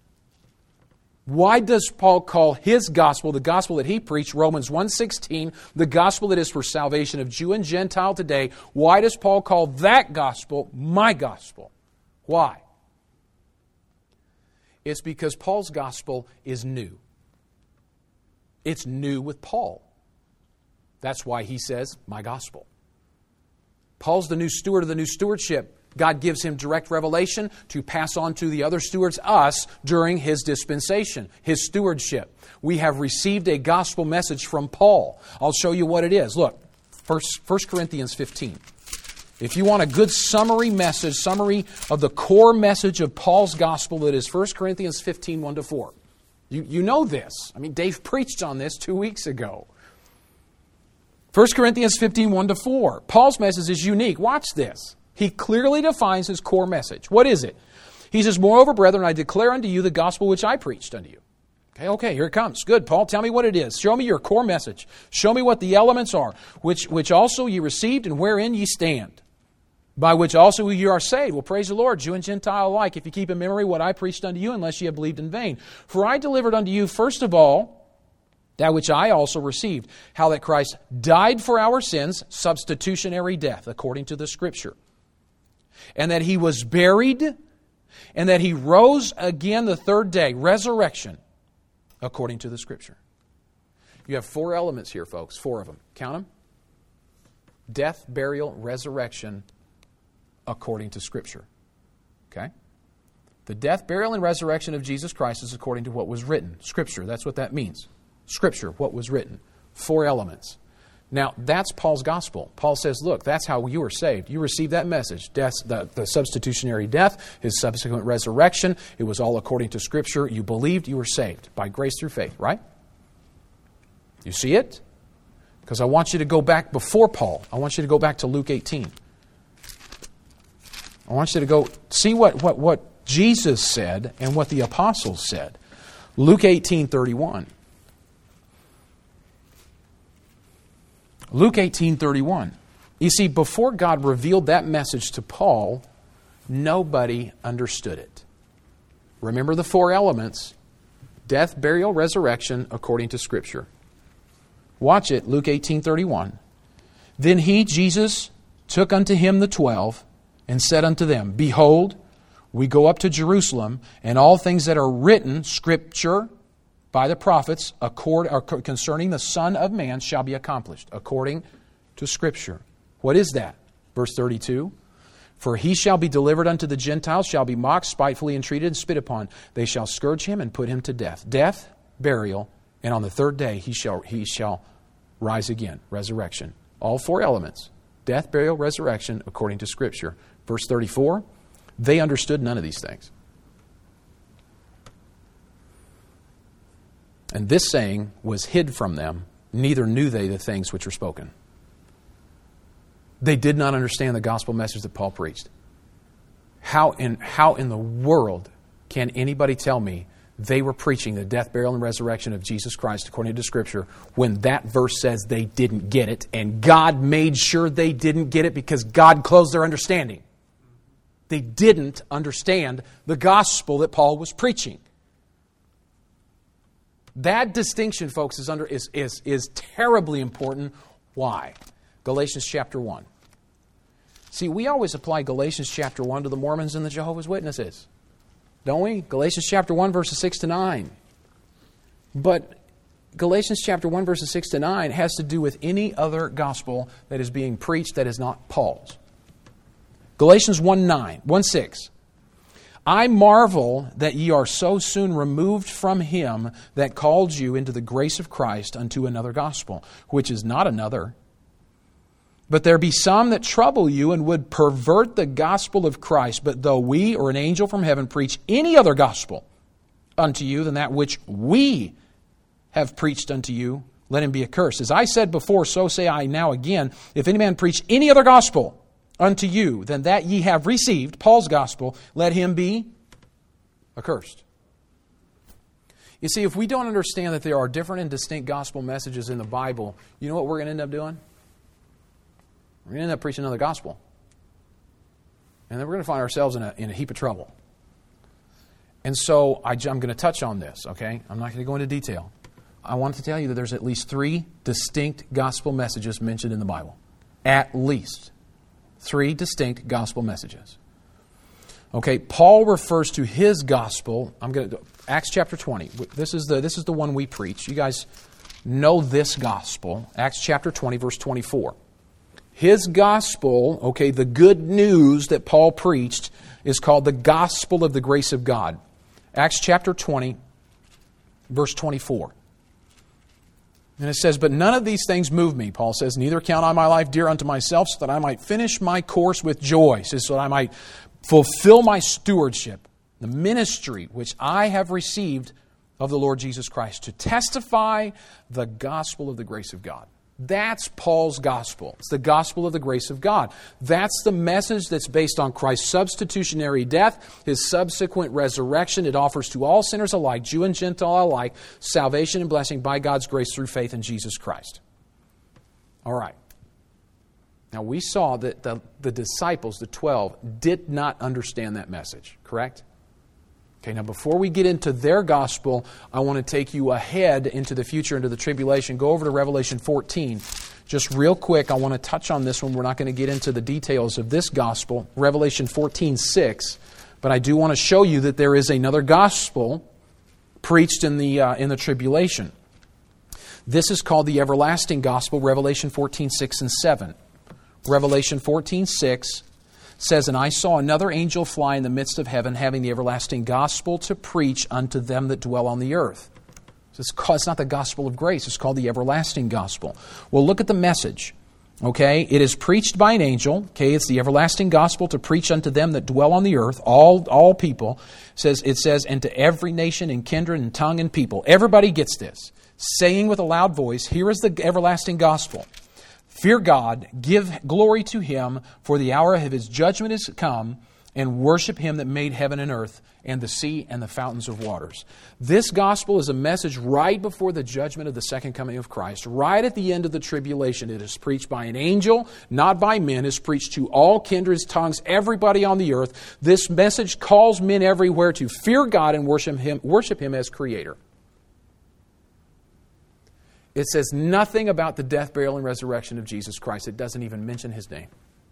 Why does Paul call his gospel, the gospel that he preached, Romans one sixteen, the gospel that is for salvation of Jew and Gentile today? Why does Paul call that gospel my gospel? Why? It's because Paul's gospel is new. It's new with Paul. That's why he says, my gospel. Paul's the new steward of the new stewardship. God gives him direct revelation to pass on to the other stewards, us, during his dispensation, his stewardship. We have received a gospel message from Paul. I'll show you what it is. Look, First Corinthians fifteen. If you want a good summary message, summary of the core message of Paul's gospel, it is First Corinthians fifteen, one to four. You, you know this. I mean, Dave preached on this two weeks ago. First Corinthians fifteen, one to four. Paul's message is unique. Watch this. He clearly defines his core message. What is it? He says, moreover, brethren, I declare unto you the gospel which I preached unto you. Okay, okay, here it comes. Good, Paul, tell me what it is. Show me your core message. Show me what the elements are, which, which also ye received and wherein ye stand, by which also ye are saved. Well, praise the Lord, Jew and Gentile alike, if you keep in memory what I preached unto you, unless ye have believed in vain. For I delivered unto you, first of all, that which I also received, how that Christ died for our sins, substitutionary death, according to the Scripture, and that He was buried, and that He rose again the third day, resurrection, according to the Scripture. You have four elements here, folks, four of them. Count them. Death, burial, resurrection, according to Scripture. Okay? The death, burial, and resurrection of Jesus Christ is according to what was written. Scripture, that's what that means. Scripture, what was written. Four elements. Now, that's Paul's gospel. Paul says, look, that's how you were saved. You received that message. Death, the, the substitutionary death, His subsequent resurrection. It was all according to Scripture. You believed, you were saved by grace through faith, right? You see it? Because I want you to go back before Paul. I want you to go back to Luke eighteen. I want you to go see what, what, what Jesus said and what the apostles said. Luke eighteen thirty-one. Luke eighteen thirty-one. You see, before God revealed that message to Paul, nobody understood it. Remember the four elements: death, burial, resurrection, according to Scripture. Watch it, Luke eighteen thirty-one. Then he, Jesus, took unto him the twelve, and said unto them, Behold, we go up to Jerusalem, and all things that are written, Scripture, by the prophets, accord, or concerning the Son of Man, shall be accomplished, according to Scripture. What is that? Verse thirty-two. For he shall be delivered unto the Gentiles, shall be mocked, spitefully entreated, and spit upon. They shall scourge him and put him to death. Death, burial, and on the third day he shall he shall rise again. Resurrection. All four elements. Death, burial, resurrection, according to Scripture. Verse thirty-four. They understood none of these things. And this saying was hid from them, neither knew they the things which were spoken. They did not understand the gospel message that Paul preached. How in, how in the world can anybody tell me they were preaching the death, burial, and resurrection of Jesus Christ according to Scripture when that verse says they didn't get it, and God made sure they didn't get it because God closed their understanding? They didn't understand the gospel that Paul was preaching. That distinction, folks, is under is is is terribly important. Why? Galatians chapter one. See, we always apply Galatians chapter one to the Mormons and the Jehovah's Witnesses, don't we? Galatians chapter one, verses six to nine. But Galatians chapter one, verses six to nine has to do with any other gospel that is being preached that is not Paul's. Galatians one nine, one six. I marvel that ye are so soon removed from him that called you into the grace of Christ unto another gospel, which is not another. But there be some that trouble you and would pervert the gospel of Christ. But though we or an angel from heaven preach any other gospel unto you than that which we have preached unto you, let him be accursed. As I said before, so say I now again, if any man preach any other gospel unto you than that ye have received, Paul's gospel, let him be accursed. You see, if we don't understand that there are different and distinct gospel messages in the Bible, you know what we're going to end up doing? We're going to end up preaching another gospel. And then we're going to find ourselves in a, in a heap of trouble. And so I, I'm going to touch on this, okay? I'm not going to go into detail. I want to tell you that there's at least three distinct gospel messages mentioned in the Bible. At least. Three distinct gospel messages. Okay, Paul refers to his gospel. I'm going to Acts chapter twenty. This is the this is the one we preach. You guys know this gospel. Acts chapter twenty, verse twenty-four. His gospel, okay, the good news that Paul preached is called the gospel of the grace of God. Acts chapter twenty, verse twenty-four. And it says, but none of these things move me, Paul says, neither count I my life dear unto myself, so that I might finish my course with joy, so that I might fulfill my stewardship, the ministry which I have received of the Lord Jesus Christ, to testify the gospel of the grace of God. That's Paul's gospel. It's the gospel of the grace of God. That's the message that's based on Christ's substitutionary death, His subsequent resurrection. It offers to all sinners alike, Jew and Gentile alike, salvation and blessing by God's grace through faith in Jesus Christ. All right. Now we saw that the, the disciples, the twelve, did not understand that message, correct? Okay, now before we get into their gospel, I want to take you ahead into the future, into the tribulation. Go over to Revelation fourteen. Just real quick, I want to touch on this one. We're not going to get into the details of this gospel, Revelation fourteen six. But I do want to show you that there is another gospel preached in the uh, in the tribulation. This is called the everlasting gospel, Revelation fourteen six and seven. Revelation fourteen six says, and I saw another angel fly in the midst of heaven, having the everlasting gospel to preach unto them that dwell on the earth. So it's, called, it's not the gospel of grace, it's called the everlasting gospel. Well, look at the message. Okay, it is preached by an angel. Okay, it's the everlasting gospel to preach unto them that dwell on the earth, all all people. It says, it says, and to every nation and kindred and tongue and people. Everybody gets this. Saying with a loud voice, here is the everlasting gospel. Fear God, give glory to Him, for the hour of His judgment is come, and worship Him that made heaven and earth and the sea and the fountains of waters. This gospel is a message right before the judgment of the second coming of Christ, right at the end of the tribulation. It is preached by an angel, not by men. It is preached to all kindreds, tongues, everybody on the earth. This message calls men everywhere to fear God and worship Him, worship Him as Creator. It says nothing about the death, burial, and resurrection of Jesus Christ. It doesn't even mention His name.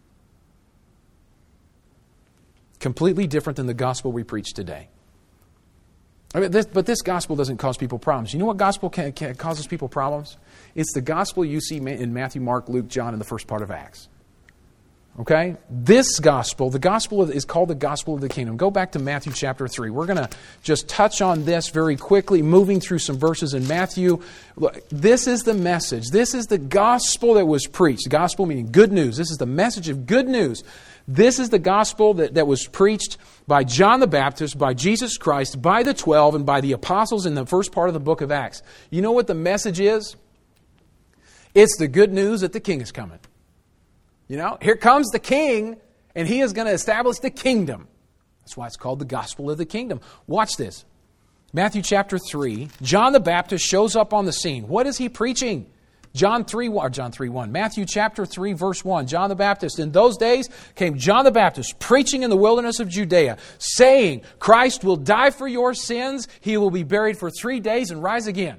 Completely different than the gospel we preach today. I mean, this, but this gospel doesn't cause people problems. You know what gospel can, can, causes people problems? It's the gospel you see in Matthew, Mark, Luke, John, and the first part of Acts. Okay? This gospel, the gospel of, is called the gospel of the kingdom. Go back to Matthew chapter three. We're going to just touch on this very quickly, moving through some verses in Matthew. Look, this is the message. This is the gospel that was preached. Gospel meaning good news. This is the message of good news. This is the gospel that, that was preached by John the Baptist, by Jesus Christ, by the twelve, and by the apostles in the first part of the book of Acts. You know what the message is? It's the good news that the King is coming. You know, here comes the King, and He is going to establish the kingdom. That's why it's called the gospel of the kingdom. Watch this. Matthew chapter three, John the Baptist shows up on the scene. What is he preaching? John three, or John three one. Matthew chapter three, verse one. John the Baptist. In those days came John the Baptist, preaching in the wilderness of Judea, saying, Christ will die for your sins. He will be buried for three days and rise again.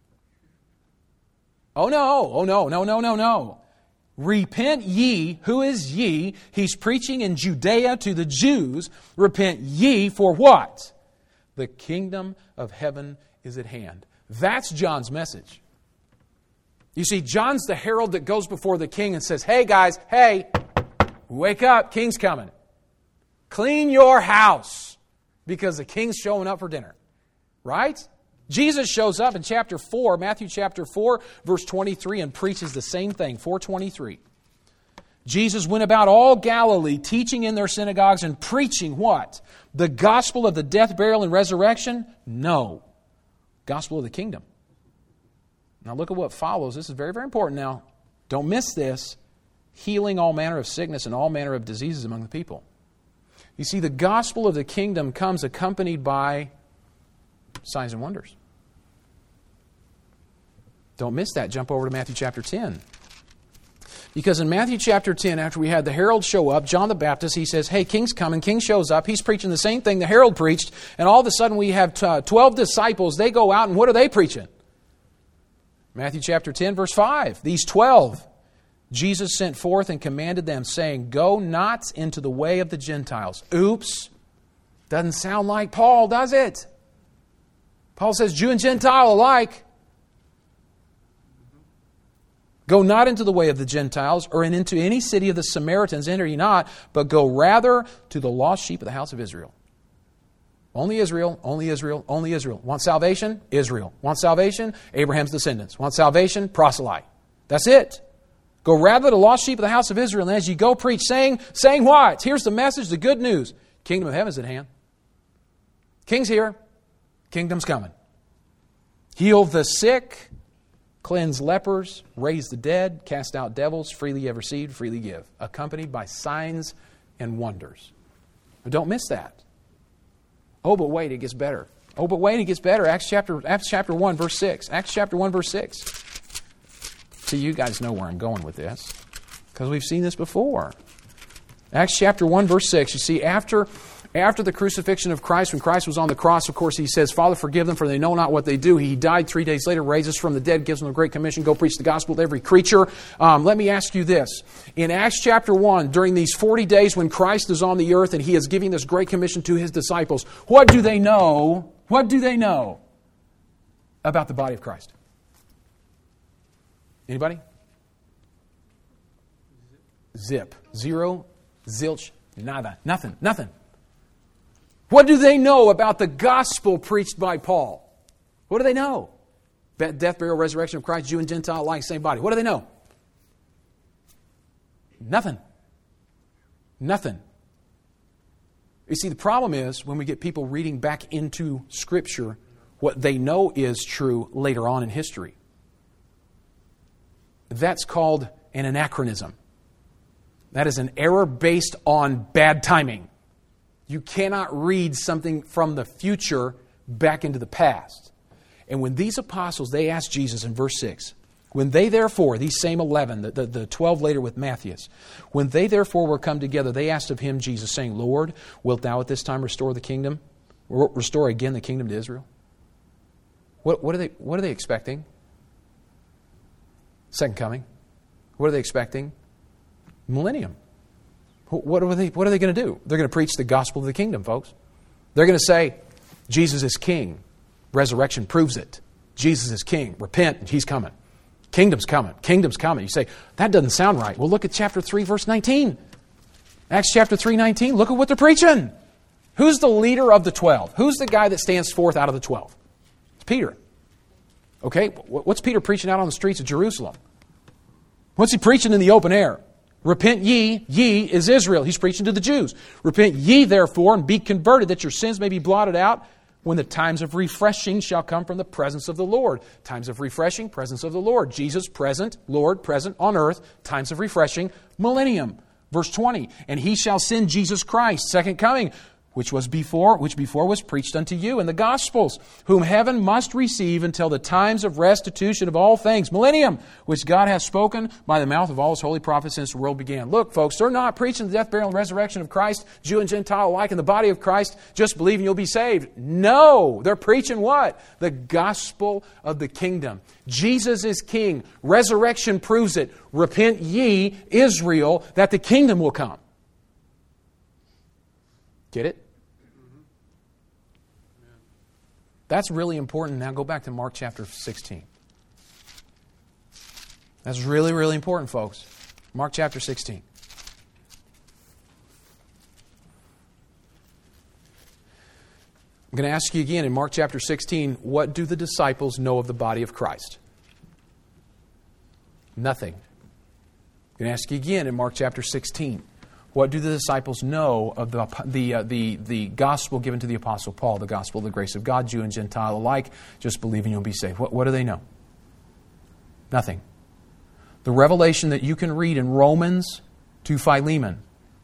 Oh no, oh no, no, no, no, no. Repent ye. Who is ye? He's preaching in Judea to the Jews. Repent ye for what? The kingdom of heaven is at hand. That's John's message. You see, John's the herald that goes before the king and says, hey guys, hey, wake up, king's coming. Clean your house because the king's showing up for dinner. Right? Jesus shows up in chapter four, Matthew chapter four, verse twenty-three, and preaches the same thing, four twenty-three. Jesus went about all Galilee, teaching in their synagogues and preaching what? The gospel of the death, burial, and resurrection? No. Gospel of the kingdom. Now look at what follows. This is very, very important now. Don't miss this. Healing all manner of sickness and all manner of diseases among the people. You see, the gospel of the kingdom comes accompanied by signs and wonders. Don't miss that. Jump over to Matthew chapter ten. Because in Matthew chapter ten, after we had the herald show up, John the Baptist, he says, hey, king's coming. King shows up. He's preaching the same thing the herald preached. And all of a sudden we have twelve disciples. They go out and what are they preaching? Matthew chapter ten, verse five. These twelve, Jesus sent forth and commanded them, saying, go not into the way of the Gentiles. Oops. Doesn't sound like Paul, does it? Paul says Jew and Gentile alike. Go not into the way of the Gentiles, or into any city of the Samaritans enter ye not, but go rather to the lost sheep of the house of Israel. Only Israel, only Israel, only Israel. Want salvation? Israel. Want salvation? Abraham's descendants. Want salvation? Proselyte. That's it. Go rather to the lost sheep of the house of Israel, and as ye go preach, saying, saying what? Here's the message, the good news. Kingdom of heaven is at hand. King's here. Kingdom's coming. Heal the sick, cleanse lepers, raise the dead, cast out devils, freely you have received, freely give. Accompanied by signs and wonders. But don't miss that. Oh, but wait, it gets better. Oh, but wait, it gets better. Acts chapter, Acts chapter one, verse six. Acts chapter one, verse six. See, you guys know where I'm going with this, because we've seen this before. Acts chapter one, verse six. You see, after... After the crucifixion of Christ, when Christ was on the cross, of course, He says, Father, forgive them, for they know not what they do. He died three days later, raises from the dead, gives them the Great Commission, go preach the gospel to every creature. Um, let me ask you this. In Acts chapter one, during these forty days when Christ is on the earth and He is giving this Great Commission to His disciples, what do they know? What do they know about the body of Christ? Anybody? Zip. Zero. Zilch. Nada. Nothing. Nothing. What do they know about the gospel preached by Paul? What do they know? Death, burial, resurrection of Christ, Jew and Gentile alike, same body. What do they know? Nothing. Nothing. You see, the problem is when we get people reading back into Scripture, what they know is true later on in history. That's called an anachronism. That is an error based on bad timing. You cannot read something from the future back into the past. And when these apostles, they asked Jesus in verse six, when they therefore, these same eleven, the, the, the twelve later with Matthias, when they therefore were come together, they asked of him, Jesus, saying, Lord, wilt thou at this time restore the kingdom? Restore again the kingdom to Israel? What, what, are they, what are they expecting? Second coming. What are they expecting? Millennium. What are they, what are they going to do? They're going to preach the gospel of the kingdom, folks. They're going to say, Jesus is king. Resurrection proves it. Jesus is king. Repent, and he's coming. Kingdom's coming. Kingdom's coming. You say, that doesn't sound right. Well, look at chapter three, verse nineteen. Acts chapter three, nineteen. Look at what they're preaching. Who's the leader of the twelve? Who's the guy that stands forth out of the twelve? It's Peter. Okay, what's Peter preaching out on the streets of Jerusalem? What's he preaching in the open air? Repent ye, ye is Israel. He's preaching to the Jews. Repent ye therefore and be converted that your sins may be blotted out when the times of refreshing shall come from the presence of the Lord. Times of refreshing, presence of the Lord. Jesus present, Lord present on earth. Times of refreshing, millennium. Verse twenty, and he shall send Jesus Christ, second coming, which was before, which before was preached unto you in the Gospels, whom heaven must receive until the times of restitution of all things, millennium, which God hath spoken by the mouth of all his holy prophets since the world began. Look, folks, they're not preaching the death, burial, and resurrection of Christ, Jew and Gentile alike, in the body of Christ, just believe and you'll be saved. No, they're preaching what? The gospel of the kingdom. Jesus is king. Resurrection proves it. Repent ye, Israel, that the kingdom will come. Get it? That's really important. Now go back to Mark chapter sixteen. That's really, really important, folks. Mark chapter sixteen. I'm going to ask you again in Mark chapter sixteen, what do the disciples know of the body of Christ? Nothing. I'm going to ask you again in Mark chapter sixteen. What do the disciples know of the the, uh, the the gospel given to the Apostle Paul, the gospel of the grace of God, Jew and Gentile alike? Just believe and you'll be saved. What, what do they know? Nothing. The revelation that you can read in Romans to Philemon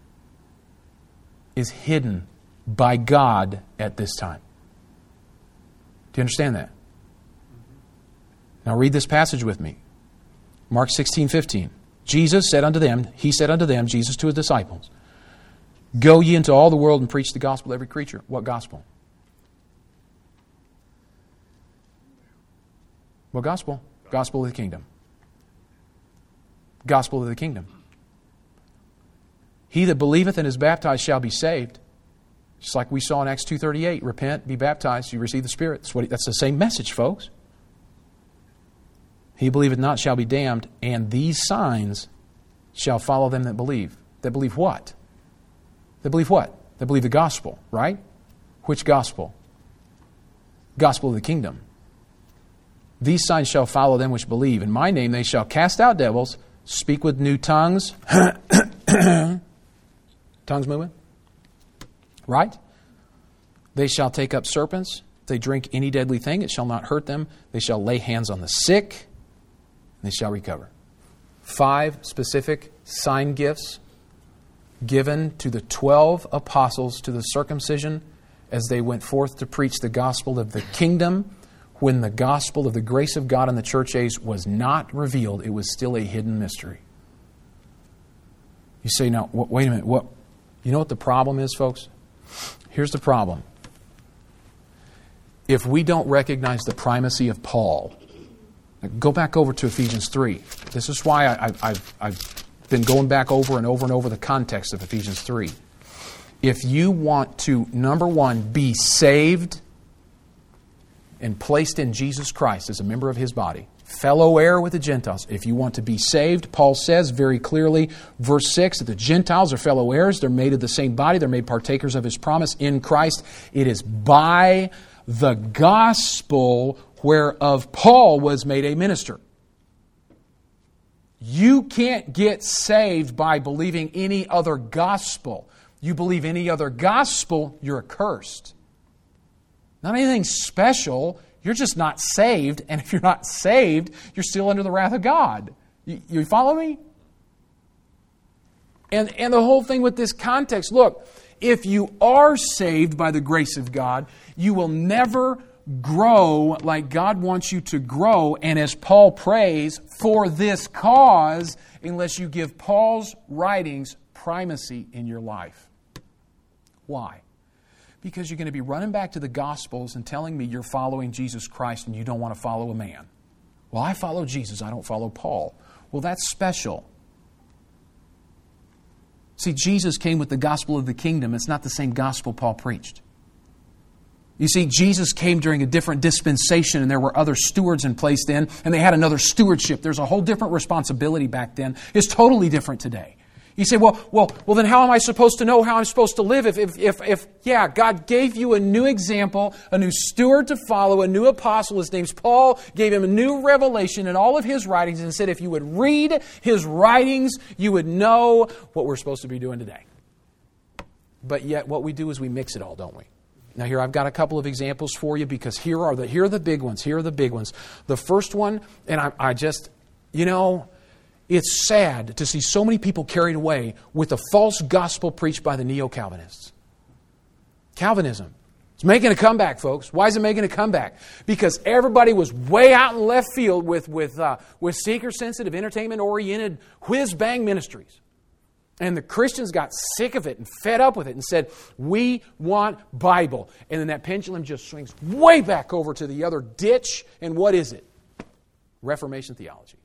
is hidden by God at this time. Do you understand that? Now read this passage with me. Mark sixteen fifteen. Jesus said unto them, He said unto them, Jesus to His disciples, go ye into all the world and preach the gospel to every creature. What gospel? What gospel? Gospel of the kingdom. Gospel of the kingdom. He that believeth and is baptized shall be saved. Just like we saw in Acts two thirty-eight. Repent, be baptized, you receive the Spirit. That's, what, that's the same message, folks. He believeth not shall be damned, and these signs shall follow them that believe. That believe what? They believe what? They believe the gospel, right? Which gospel? Gospel of the kingdom. These signs shall follow them which believe. In my name they shall cast out devils, speak with new tongues. Tongues moving? Right? They shall take up serpents. If they drink any deadly thing, it shall not hurt them. They shall lay hands on the sick, and they shall recover. Five specific sign gifts given to the twelve apostles to the circumcision as they went forth to preach the gospel of the kingdom when the gospel of the grace of God in the church age was not revealed. It was still a hidden mystery. You say, now, wait a minute. What? You know what the problem is, folks? Here's the problem. If we don't recognize the primacy of Paul, go back over to Ephesians three. This is why I, I've, I've been going back over and over and over the context of Ephesians three. If you want to, number one, be saved and placed in Jesus Christ as a member of His body, fellow heir with the Gentiles. If you want to be saved, Paul says very clearly, verse six, that the Gentiles are fellow heirs. They're made of the same body. They're made partakers of His promise in Christ. It is by the gospel whereof Paul was made a minister. You can't get saved by believing any other gospel. You believe any other gospel, you're accursed. Not anything special. You're just not saved. And if you're not saved, you're still under the wrath of God. You, you follow me? And, and the whole thing with this context, look, if you are saved by the grace of God, you will never grow like God wants you to grow, and as Paul prays, for this cause, unless you give Paul's writings primacy in your life. Why? Because you're going to be running back to the Gospels and telling me you're following Jesus Christ and you don't want to follow a man. Well, I follow Jesus, I don't follow Paul. Well, that's special. See, Jesus came with the gospel of the kingdom. It's not the same gospel Paul preached. You see, Jesus came during a different dispensation, and there were other stewards in place then, and they had another stewardship. There's a whole different responsibility back then. It's totally different today. You say, well, well, well, then how am I supposed to know how I'm supposed to live if, if, if, if, yeah, God gave you a new example, a new steward to follow, a new apostle. His name's Paul, gave him a new revelation in all of his writings and said if you would read his writings, you would know what we're supposed to be doing today. But yet what we do is we mix it all, don't we? Now here I've got a couple of examples for you because here are the, here are the big ones. Here are the big ones. The first one, and I, I just, you know... It's sad to see so many people carried away with the false gospel preached by the neo-Calvinists. Calvinism. It's making a comeback, folks. Why is it making a comeback? Because everybody was way out in left field with, with, uh, with seeker-sensitive, entertainment-oriented, whiz-bang ministries. And the Christians got sick of it and fed up with it and said, we want Bible. And then that pendulum just swings way back over to the other ditch. And what is it? Reformation theology.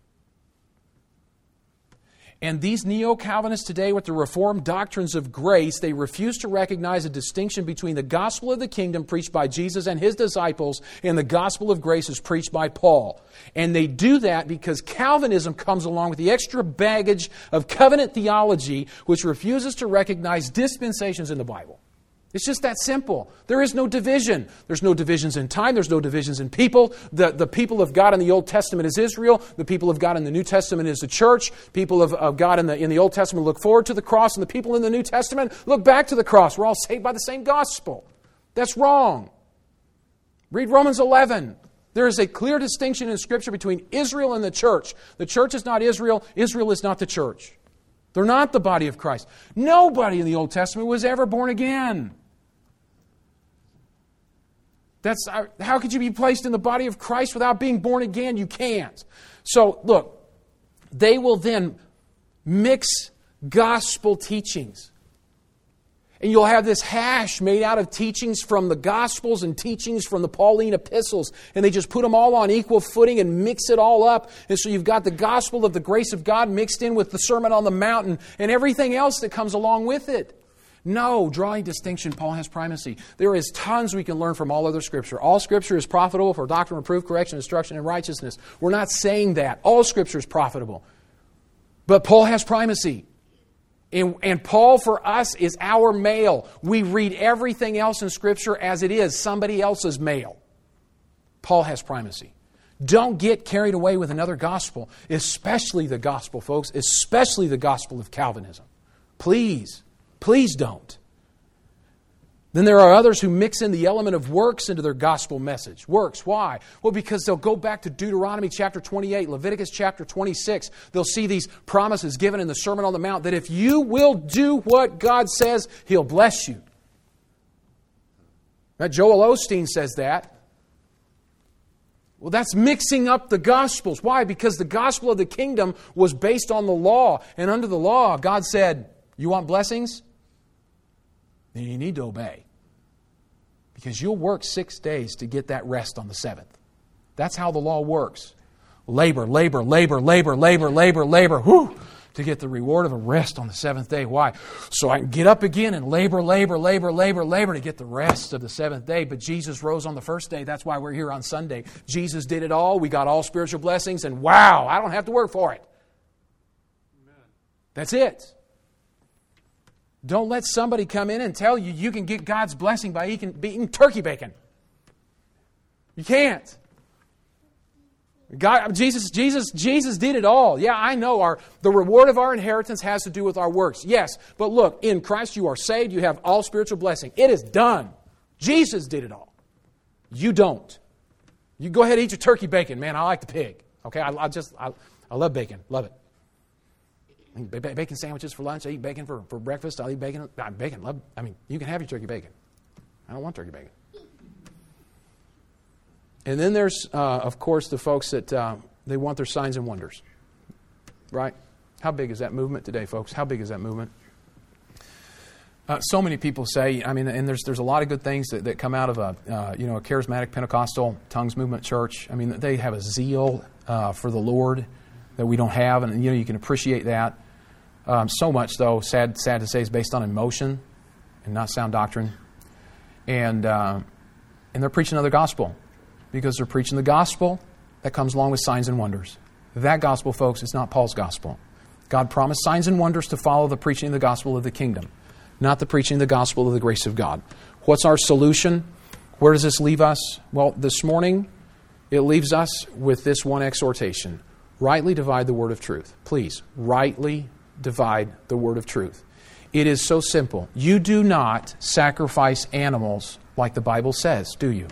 And these neo-Calvinists today with the Reformed doctrines of grace, they refuse to recognize a distinction between the gospel of the kingdom preached by Jesus and His disciples and the gospel of grace as preached by Paul. And they do that because Calvinism comes along with the extra baggage of covenant theology which refuses to recognize dispensations in the Bible. It's just that simple. There is no division. There's no divisions in time. There's no divisions in people. The, the people of God in the Old Testament is Israel. The people of God in the New Testament is the church. People of, of God in the, in the Old Testament look forward to the cross, and the people in the New Testament look back to the cross. We're all saved by the same gospel. That's wrong. Read Romans eleven. There is a clear distinction in Scripture between Israel and the church. The church is not Israel. Israel is not the church. They're not the body of Christ. Nobody in the Old Testament was ever born again. That's how could you be placed in the body of Christ without being born again? You can't. So, look, they will then mix gospel teachings. And you'll have this hash made out of teachings from the Gospels and teachings from the Pauline epistles. And they just put them all on equal footing and mix it all up. And so you've got the gospel of the grace of God mixed in with the Sermon on the Mountain and everything else that comes along with it. No, drawing distinction, Paul has primacy. There is tons we can learn from all other Scripture. All Scripture is profitable for doctrine, reproof, correction, instruction, and righteousness. We're not saying that. All Scripture is profitable. But Paul has primacy. And, and Paul, for us, is our mail. We read everything else in Scripture as it is, somebody else's mail. Paul has primacy. Don't get carried away with another gospel, especially the gospel, folks, especially the gospel of Calvinism. Please. Please don't. Then there are others who mix in the element of works into their gospel message. Works, why? Well, because they'll go back to Deuteronomy chapter twenty-eight, Leviticus chapter twenty-six. They'll see these promises given in the Sermon on the Mount that if you will do what God says, He'll bless you. Now, Joel Osteen says that. Well, that's mixing up the Gospels. Why? Because the gospel of the kingdom was based on the law. And under the law, God said, you want blessings? Then you need to obey. Because you'll work six days to get that rest on the seventh. That's how the law works. Labor, labor, labor, labor, labor, labor, labor, whew, to get the reward of a rest on the seventh day. Why? So I can get up again and labor, labor, labor, labor, labor to get the rest of the seventh day. But Jesus rose on the first day. That's why we're here on Sunday. Jesus did it all. We got all spiritual blessings. And wow, I don't have to work for it. Amen. That's it. Don't let somebody come in and tell you you can get God's blessing by eating, eating turkey bacon. You can't. God, Jesus, Jesus, Jesus did it all. Yeah, I know our the reward of our inheritance has to do with our works. Yes, but look, in Christ you are saved. You have all spiritual blessing. It is done. Jesus did it all. You don't. You go ahead and eat your turkey bacon, man. I like the pig. Okay, I, I just I, I love bacon. Love it. I eat bacon sandwiches for lunch. I eat bacon for, for breakfast. I'll eat bacon. Uh, bacon. Love, I mean, you can have your turkey bacon. I don't want turkey bacon. And then there's, uh, of course, the folks that uh, they want their signs and wonders. Right? How big is that movement today, folks? How big is that movement? Uh, so many people say, I mean, and there's there's a lot of good things that, that come out of a uh, you know a charismatic Pentecostal tongues movement church. I mean, they have a zeal uh, for the Lord that we don't have, and you know you can appreciate that. Um, so much, though, sad sad to say, is based on emotion and not sound doctrine. And uh, and they're preaching another gospel because they're preaching the gospel that comes along with signs and wonders. That gospel, folks, is not Paul's gospel. God promised signs and wonders to follow the preaching of the gospel of the kingdom, not the preaching of the gospel of the grace of God. What's our solution? Where does this leave us? Well, this morning, it leaves us with this one exhortation. Rightly divide the word of truth. Please, rightly divide the word of truth. It is so simple. You do not sacrifice animals like the Bible says, do you?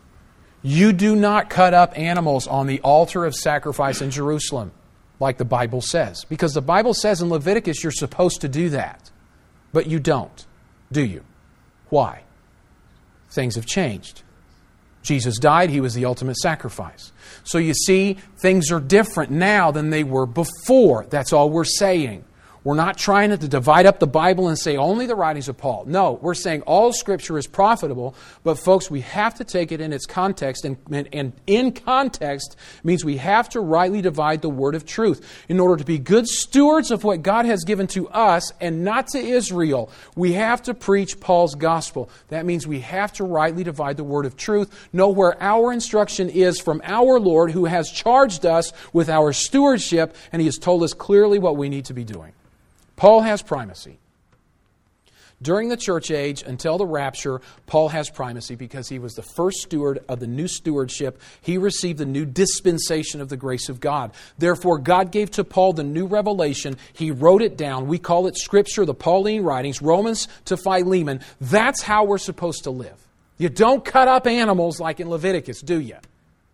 You do not cut up animals on the altar of sacrifice in Jerusalem like the Bible says. Because the Bible says in Leviticus you're supposed to do that. But you don't, do you? Why? Things have changed. Jesus died. He was the ultimate sacrifice. So you see, things are different now than they were before. That's all we're saying. We're not trying to divide up the Bible and say only the writings of Paul. No, we're saying all Scripture is profitable, but folks, we have to take it in its context, and, and, and in context means we have to rightly divide the word of truth. In order to be good stewards of what God has given to us and not to Israel, we have to preach Paul's gospel. That means we have to rightly divide the word of truth, know where our instruction is from our Lord, who has charged us with our stewardship, and He has told us clearly what we need to be doing. Paul has primacy. During the church age, until the rapture, Paul has primacy because he was the first steward of the new stewardship. He received the new dispensation of the grace of God. Therefore, God gave to Paul the new revelation. He wrote it down. We call it Scripture, the Pauline writings, Romans to Philemon. That's how we're supposed to live. You don't cut up animals like in Leviticus, do you?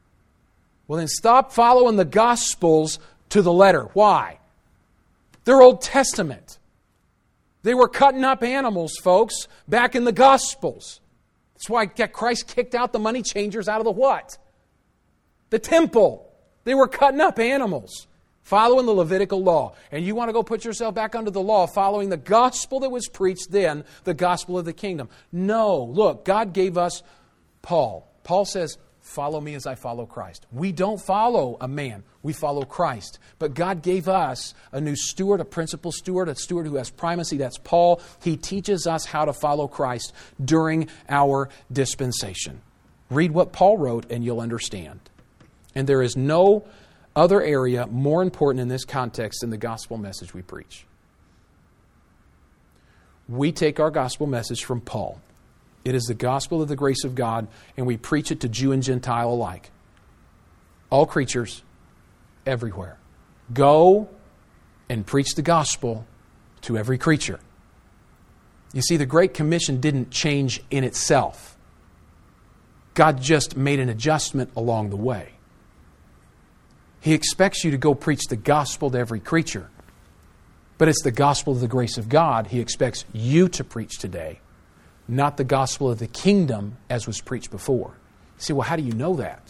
Well, then stop following the Gospels to the letter. Why? They're Old Testament. They were cutting up animals, folks, back in the Gospels. That's why Christ kicked out the money changers out of the what? The temple. They were cutting up animals, following the Levitical law. And you want to go put yourself back under the law, following the gospel that was preached then, the gospel of the kingdom. No, look, God gave us Paul. Paul says, follow me as I follow Christ. We don't follow a man. We follow Christ. But God gave us a new steward, a principal steward, a steward who has primacy. That's Paul. He teaches us how to follow Christ during our dispensation. Read what Paul wrote and you'll understand. And there is no other area more important in this context than the gospel message we preach. We take our gospel message from Paul. It is the gospel of the grace of God, and we preach it to Jew and Gentile alike. All creatures, everywhere. Go and preach the gospel to every creature. You see, the Great Commission didn't change in itself. God just made an adjustment along the way. He expects you to go preach the gospel to every creature. But it's the gospel of the grace of God He expects you to preach today, not the gospel of the kingdom as was preached before. You say, well, how do you know that?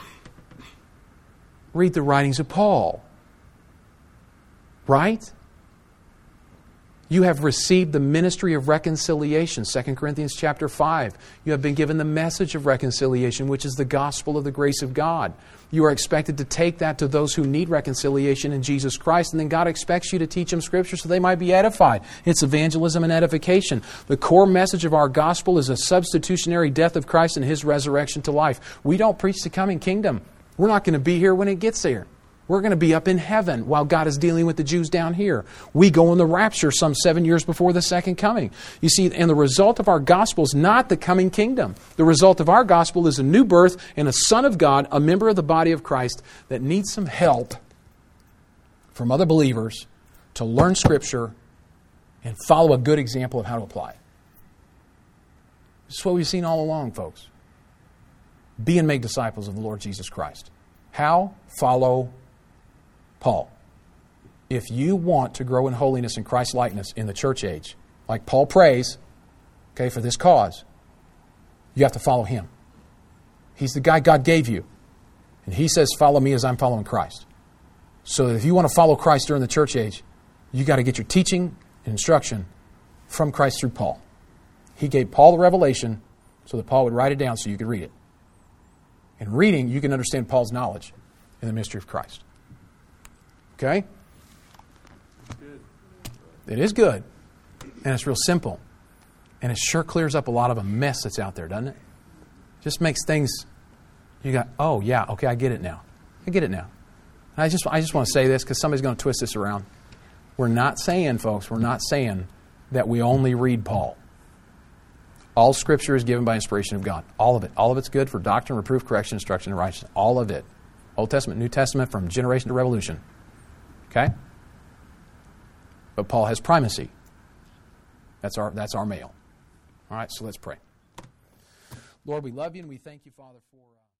Read the writings of Paul. Right? You have received the ministry of reconciliation, Second Corinthians chapter five. You have been given the message of reconciliation, which is the gospel of the grace of God. You are expected to take that to those who need reconciliation in Jesus Christ, and then God expects you to teach them Scripture so they might be edified. It's evangelism and edification. The core message of our gospel is a substitutionary death of Christ and His resurrection to life. We don't preach the coming kingdom. We're not going to be here when it gets there. We're going to be up in heaven while God is dealing with the Jews down here. We go in the rapture some seven years before the second coming. You see, and the result of our gospel is not the coming kingdom. The result of our gospel is a new birth and a son of God, a member of the body of Christ that needs some help from other believers to learn Scripture and follow a good example of how to apply it. This is what we've seen all along, folks. Be and make disciples of the Lord Jesus Christ. How? Follow Paul. if you want to grow in holiness and Christ-likeness in the church age, like Paul prays, okay, for this cause, you have to follow him. He's the guy God gave you. And he says, follow me as I'm following Christ. So if you want to follow Christ during the church age, you got to get your teaching and instruction from Christ through Paul. He gave Paul the revelation so that Paul would write it down so you could read it. In reading, you can understand Paul's knowledge in the mystery of Christ. Okay? It is good. And it's real simple. And it sure clears up a lot of a mess that's out there, doesn't it? Just makes things, you got, oh yeah, okay, I get it now. I get it now. I just, I just want to say this because somebody's going to twist this around. We're not saying, folks, we're not saying that we only read Paul. All Scripture is given by inspiration of God. All of it. All of it's good for doctrine, reproof, correction, instruction, and righteousness. All of it. Old Testament, New Testament, from generation to revolution. Okay? But Paul has primacy. That's our, that's our mail. All right, so let's pray. Lord, we love you and we thank you, Father, for... Uh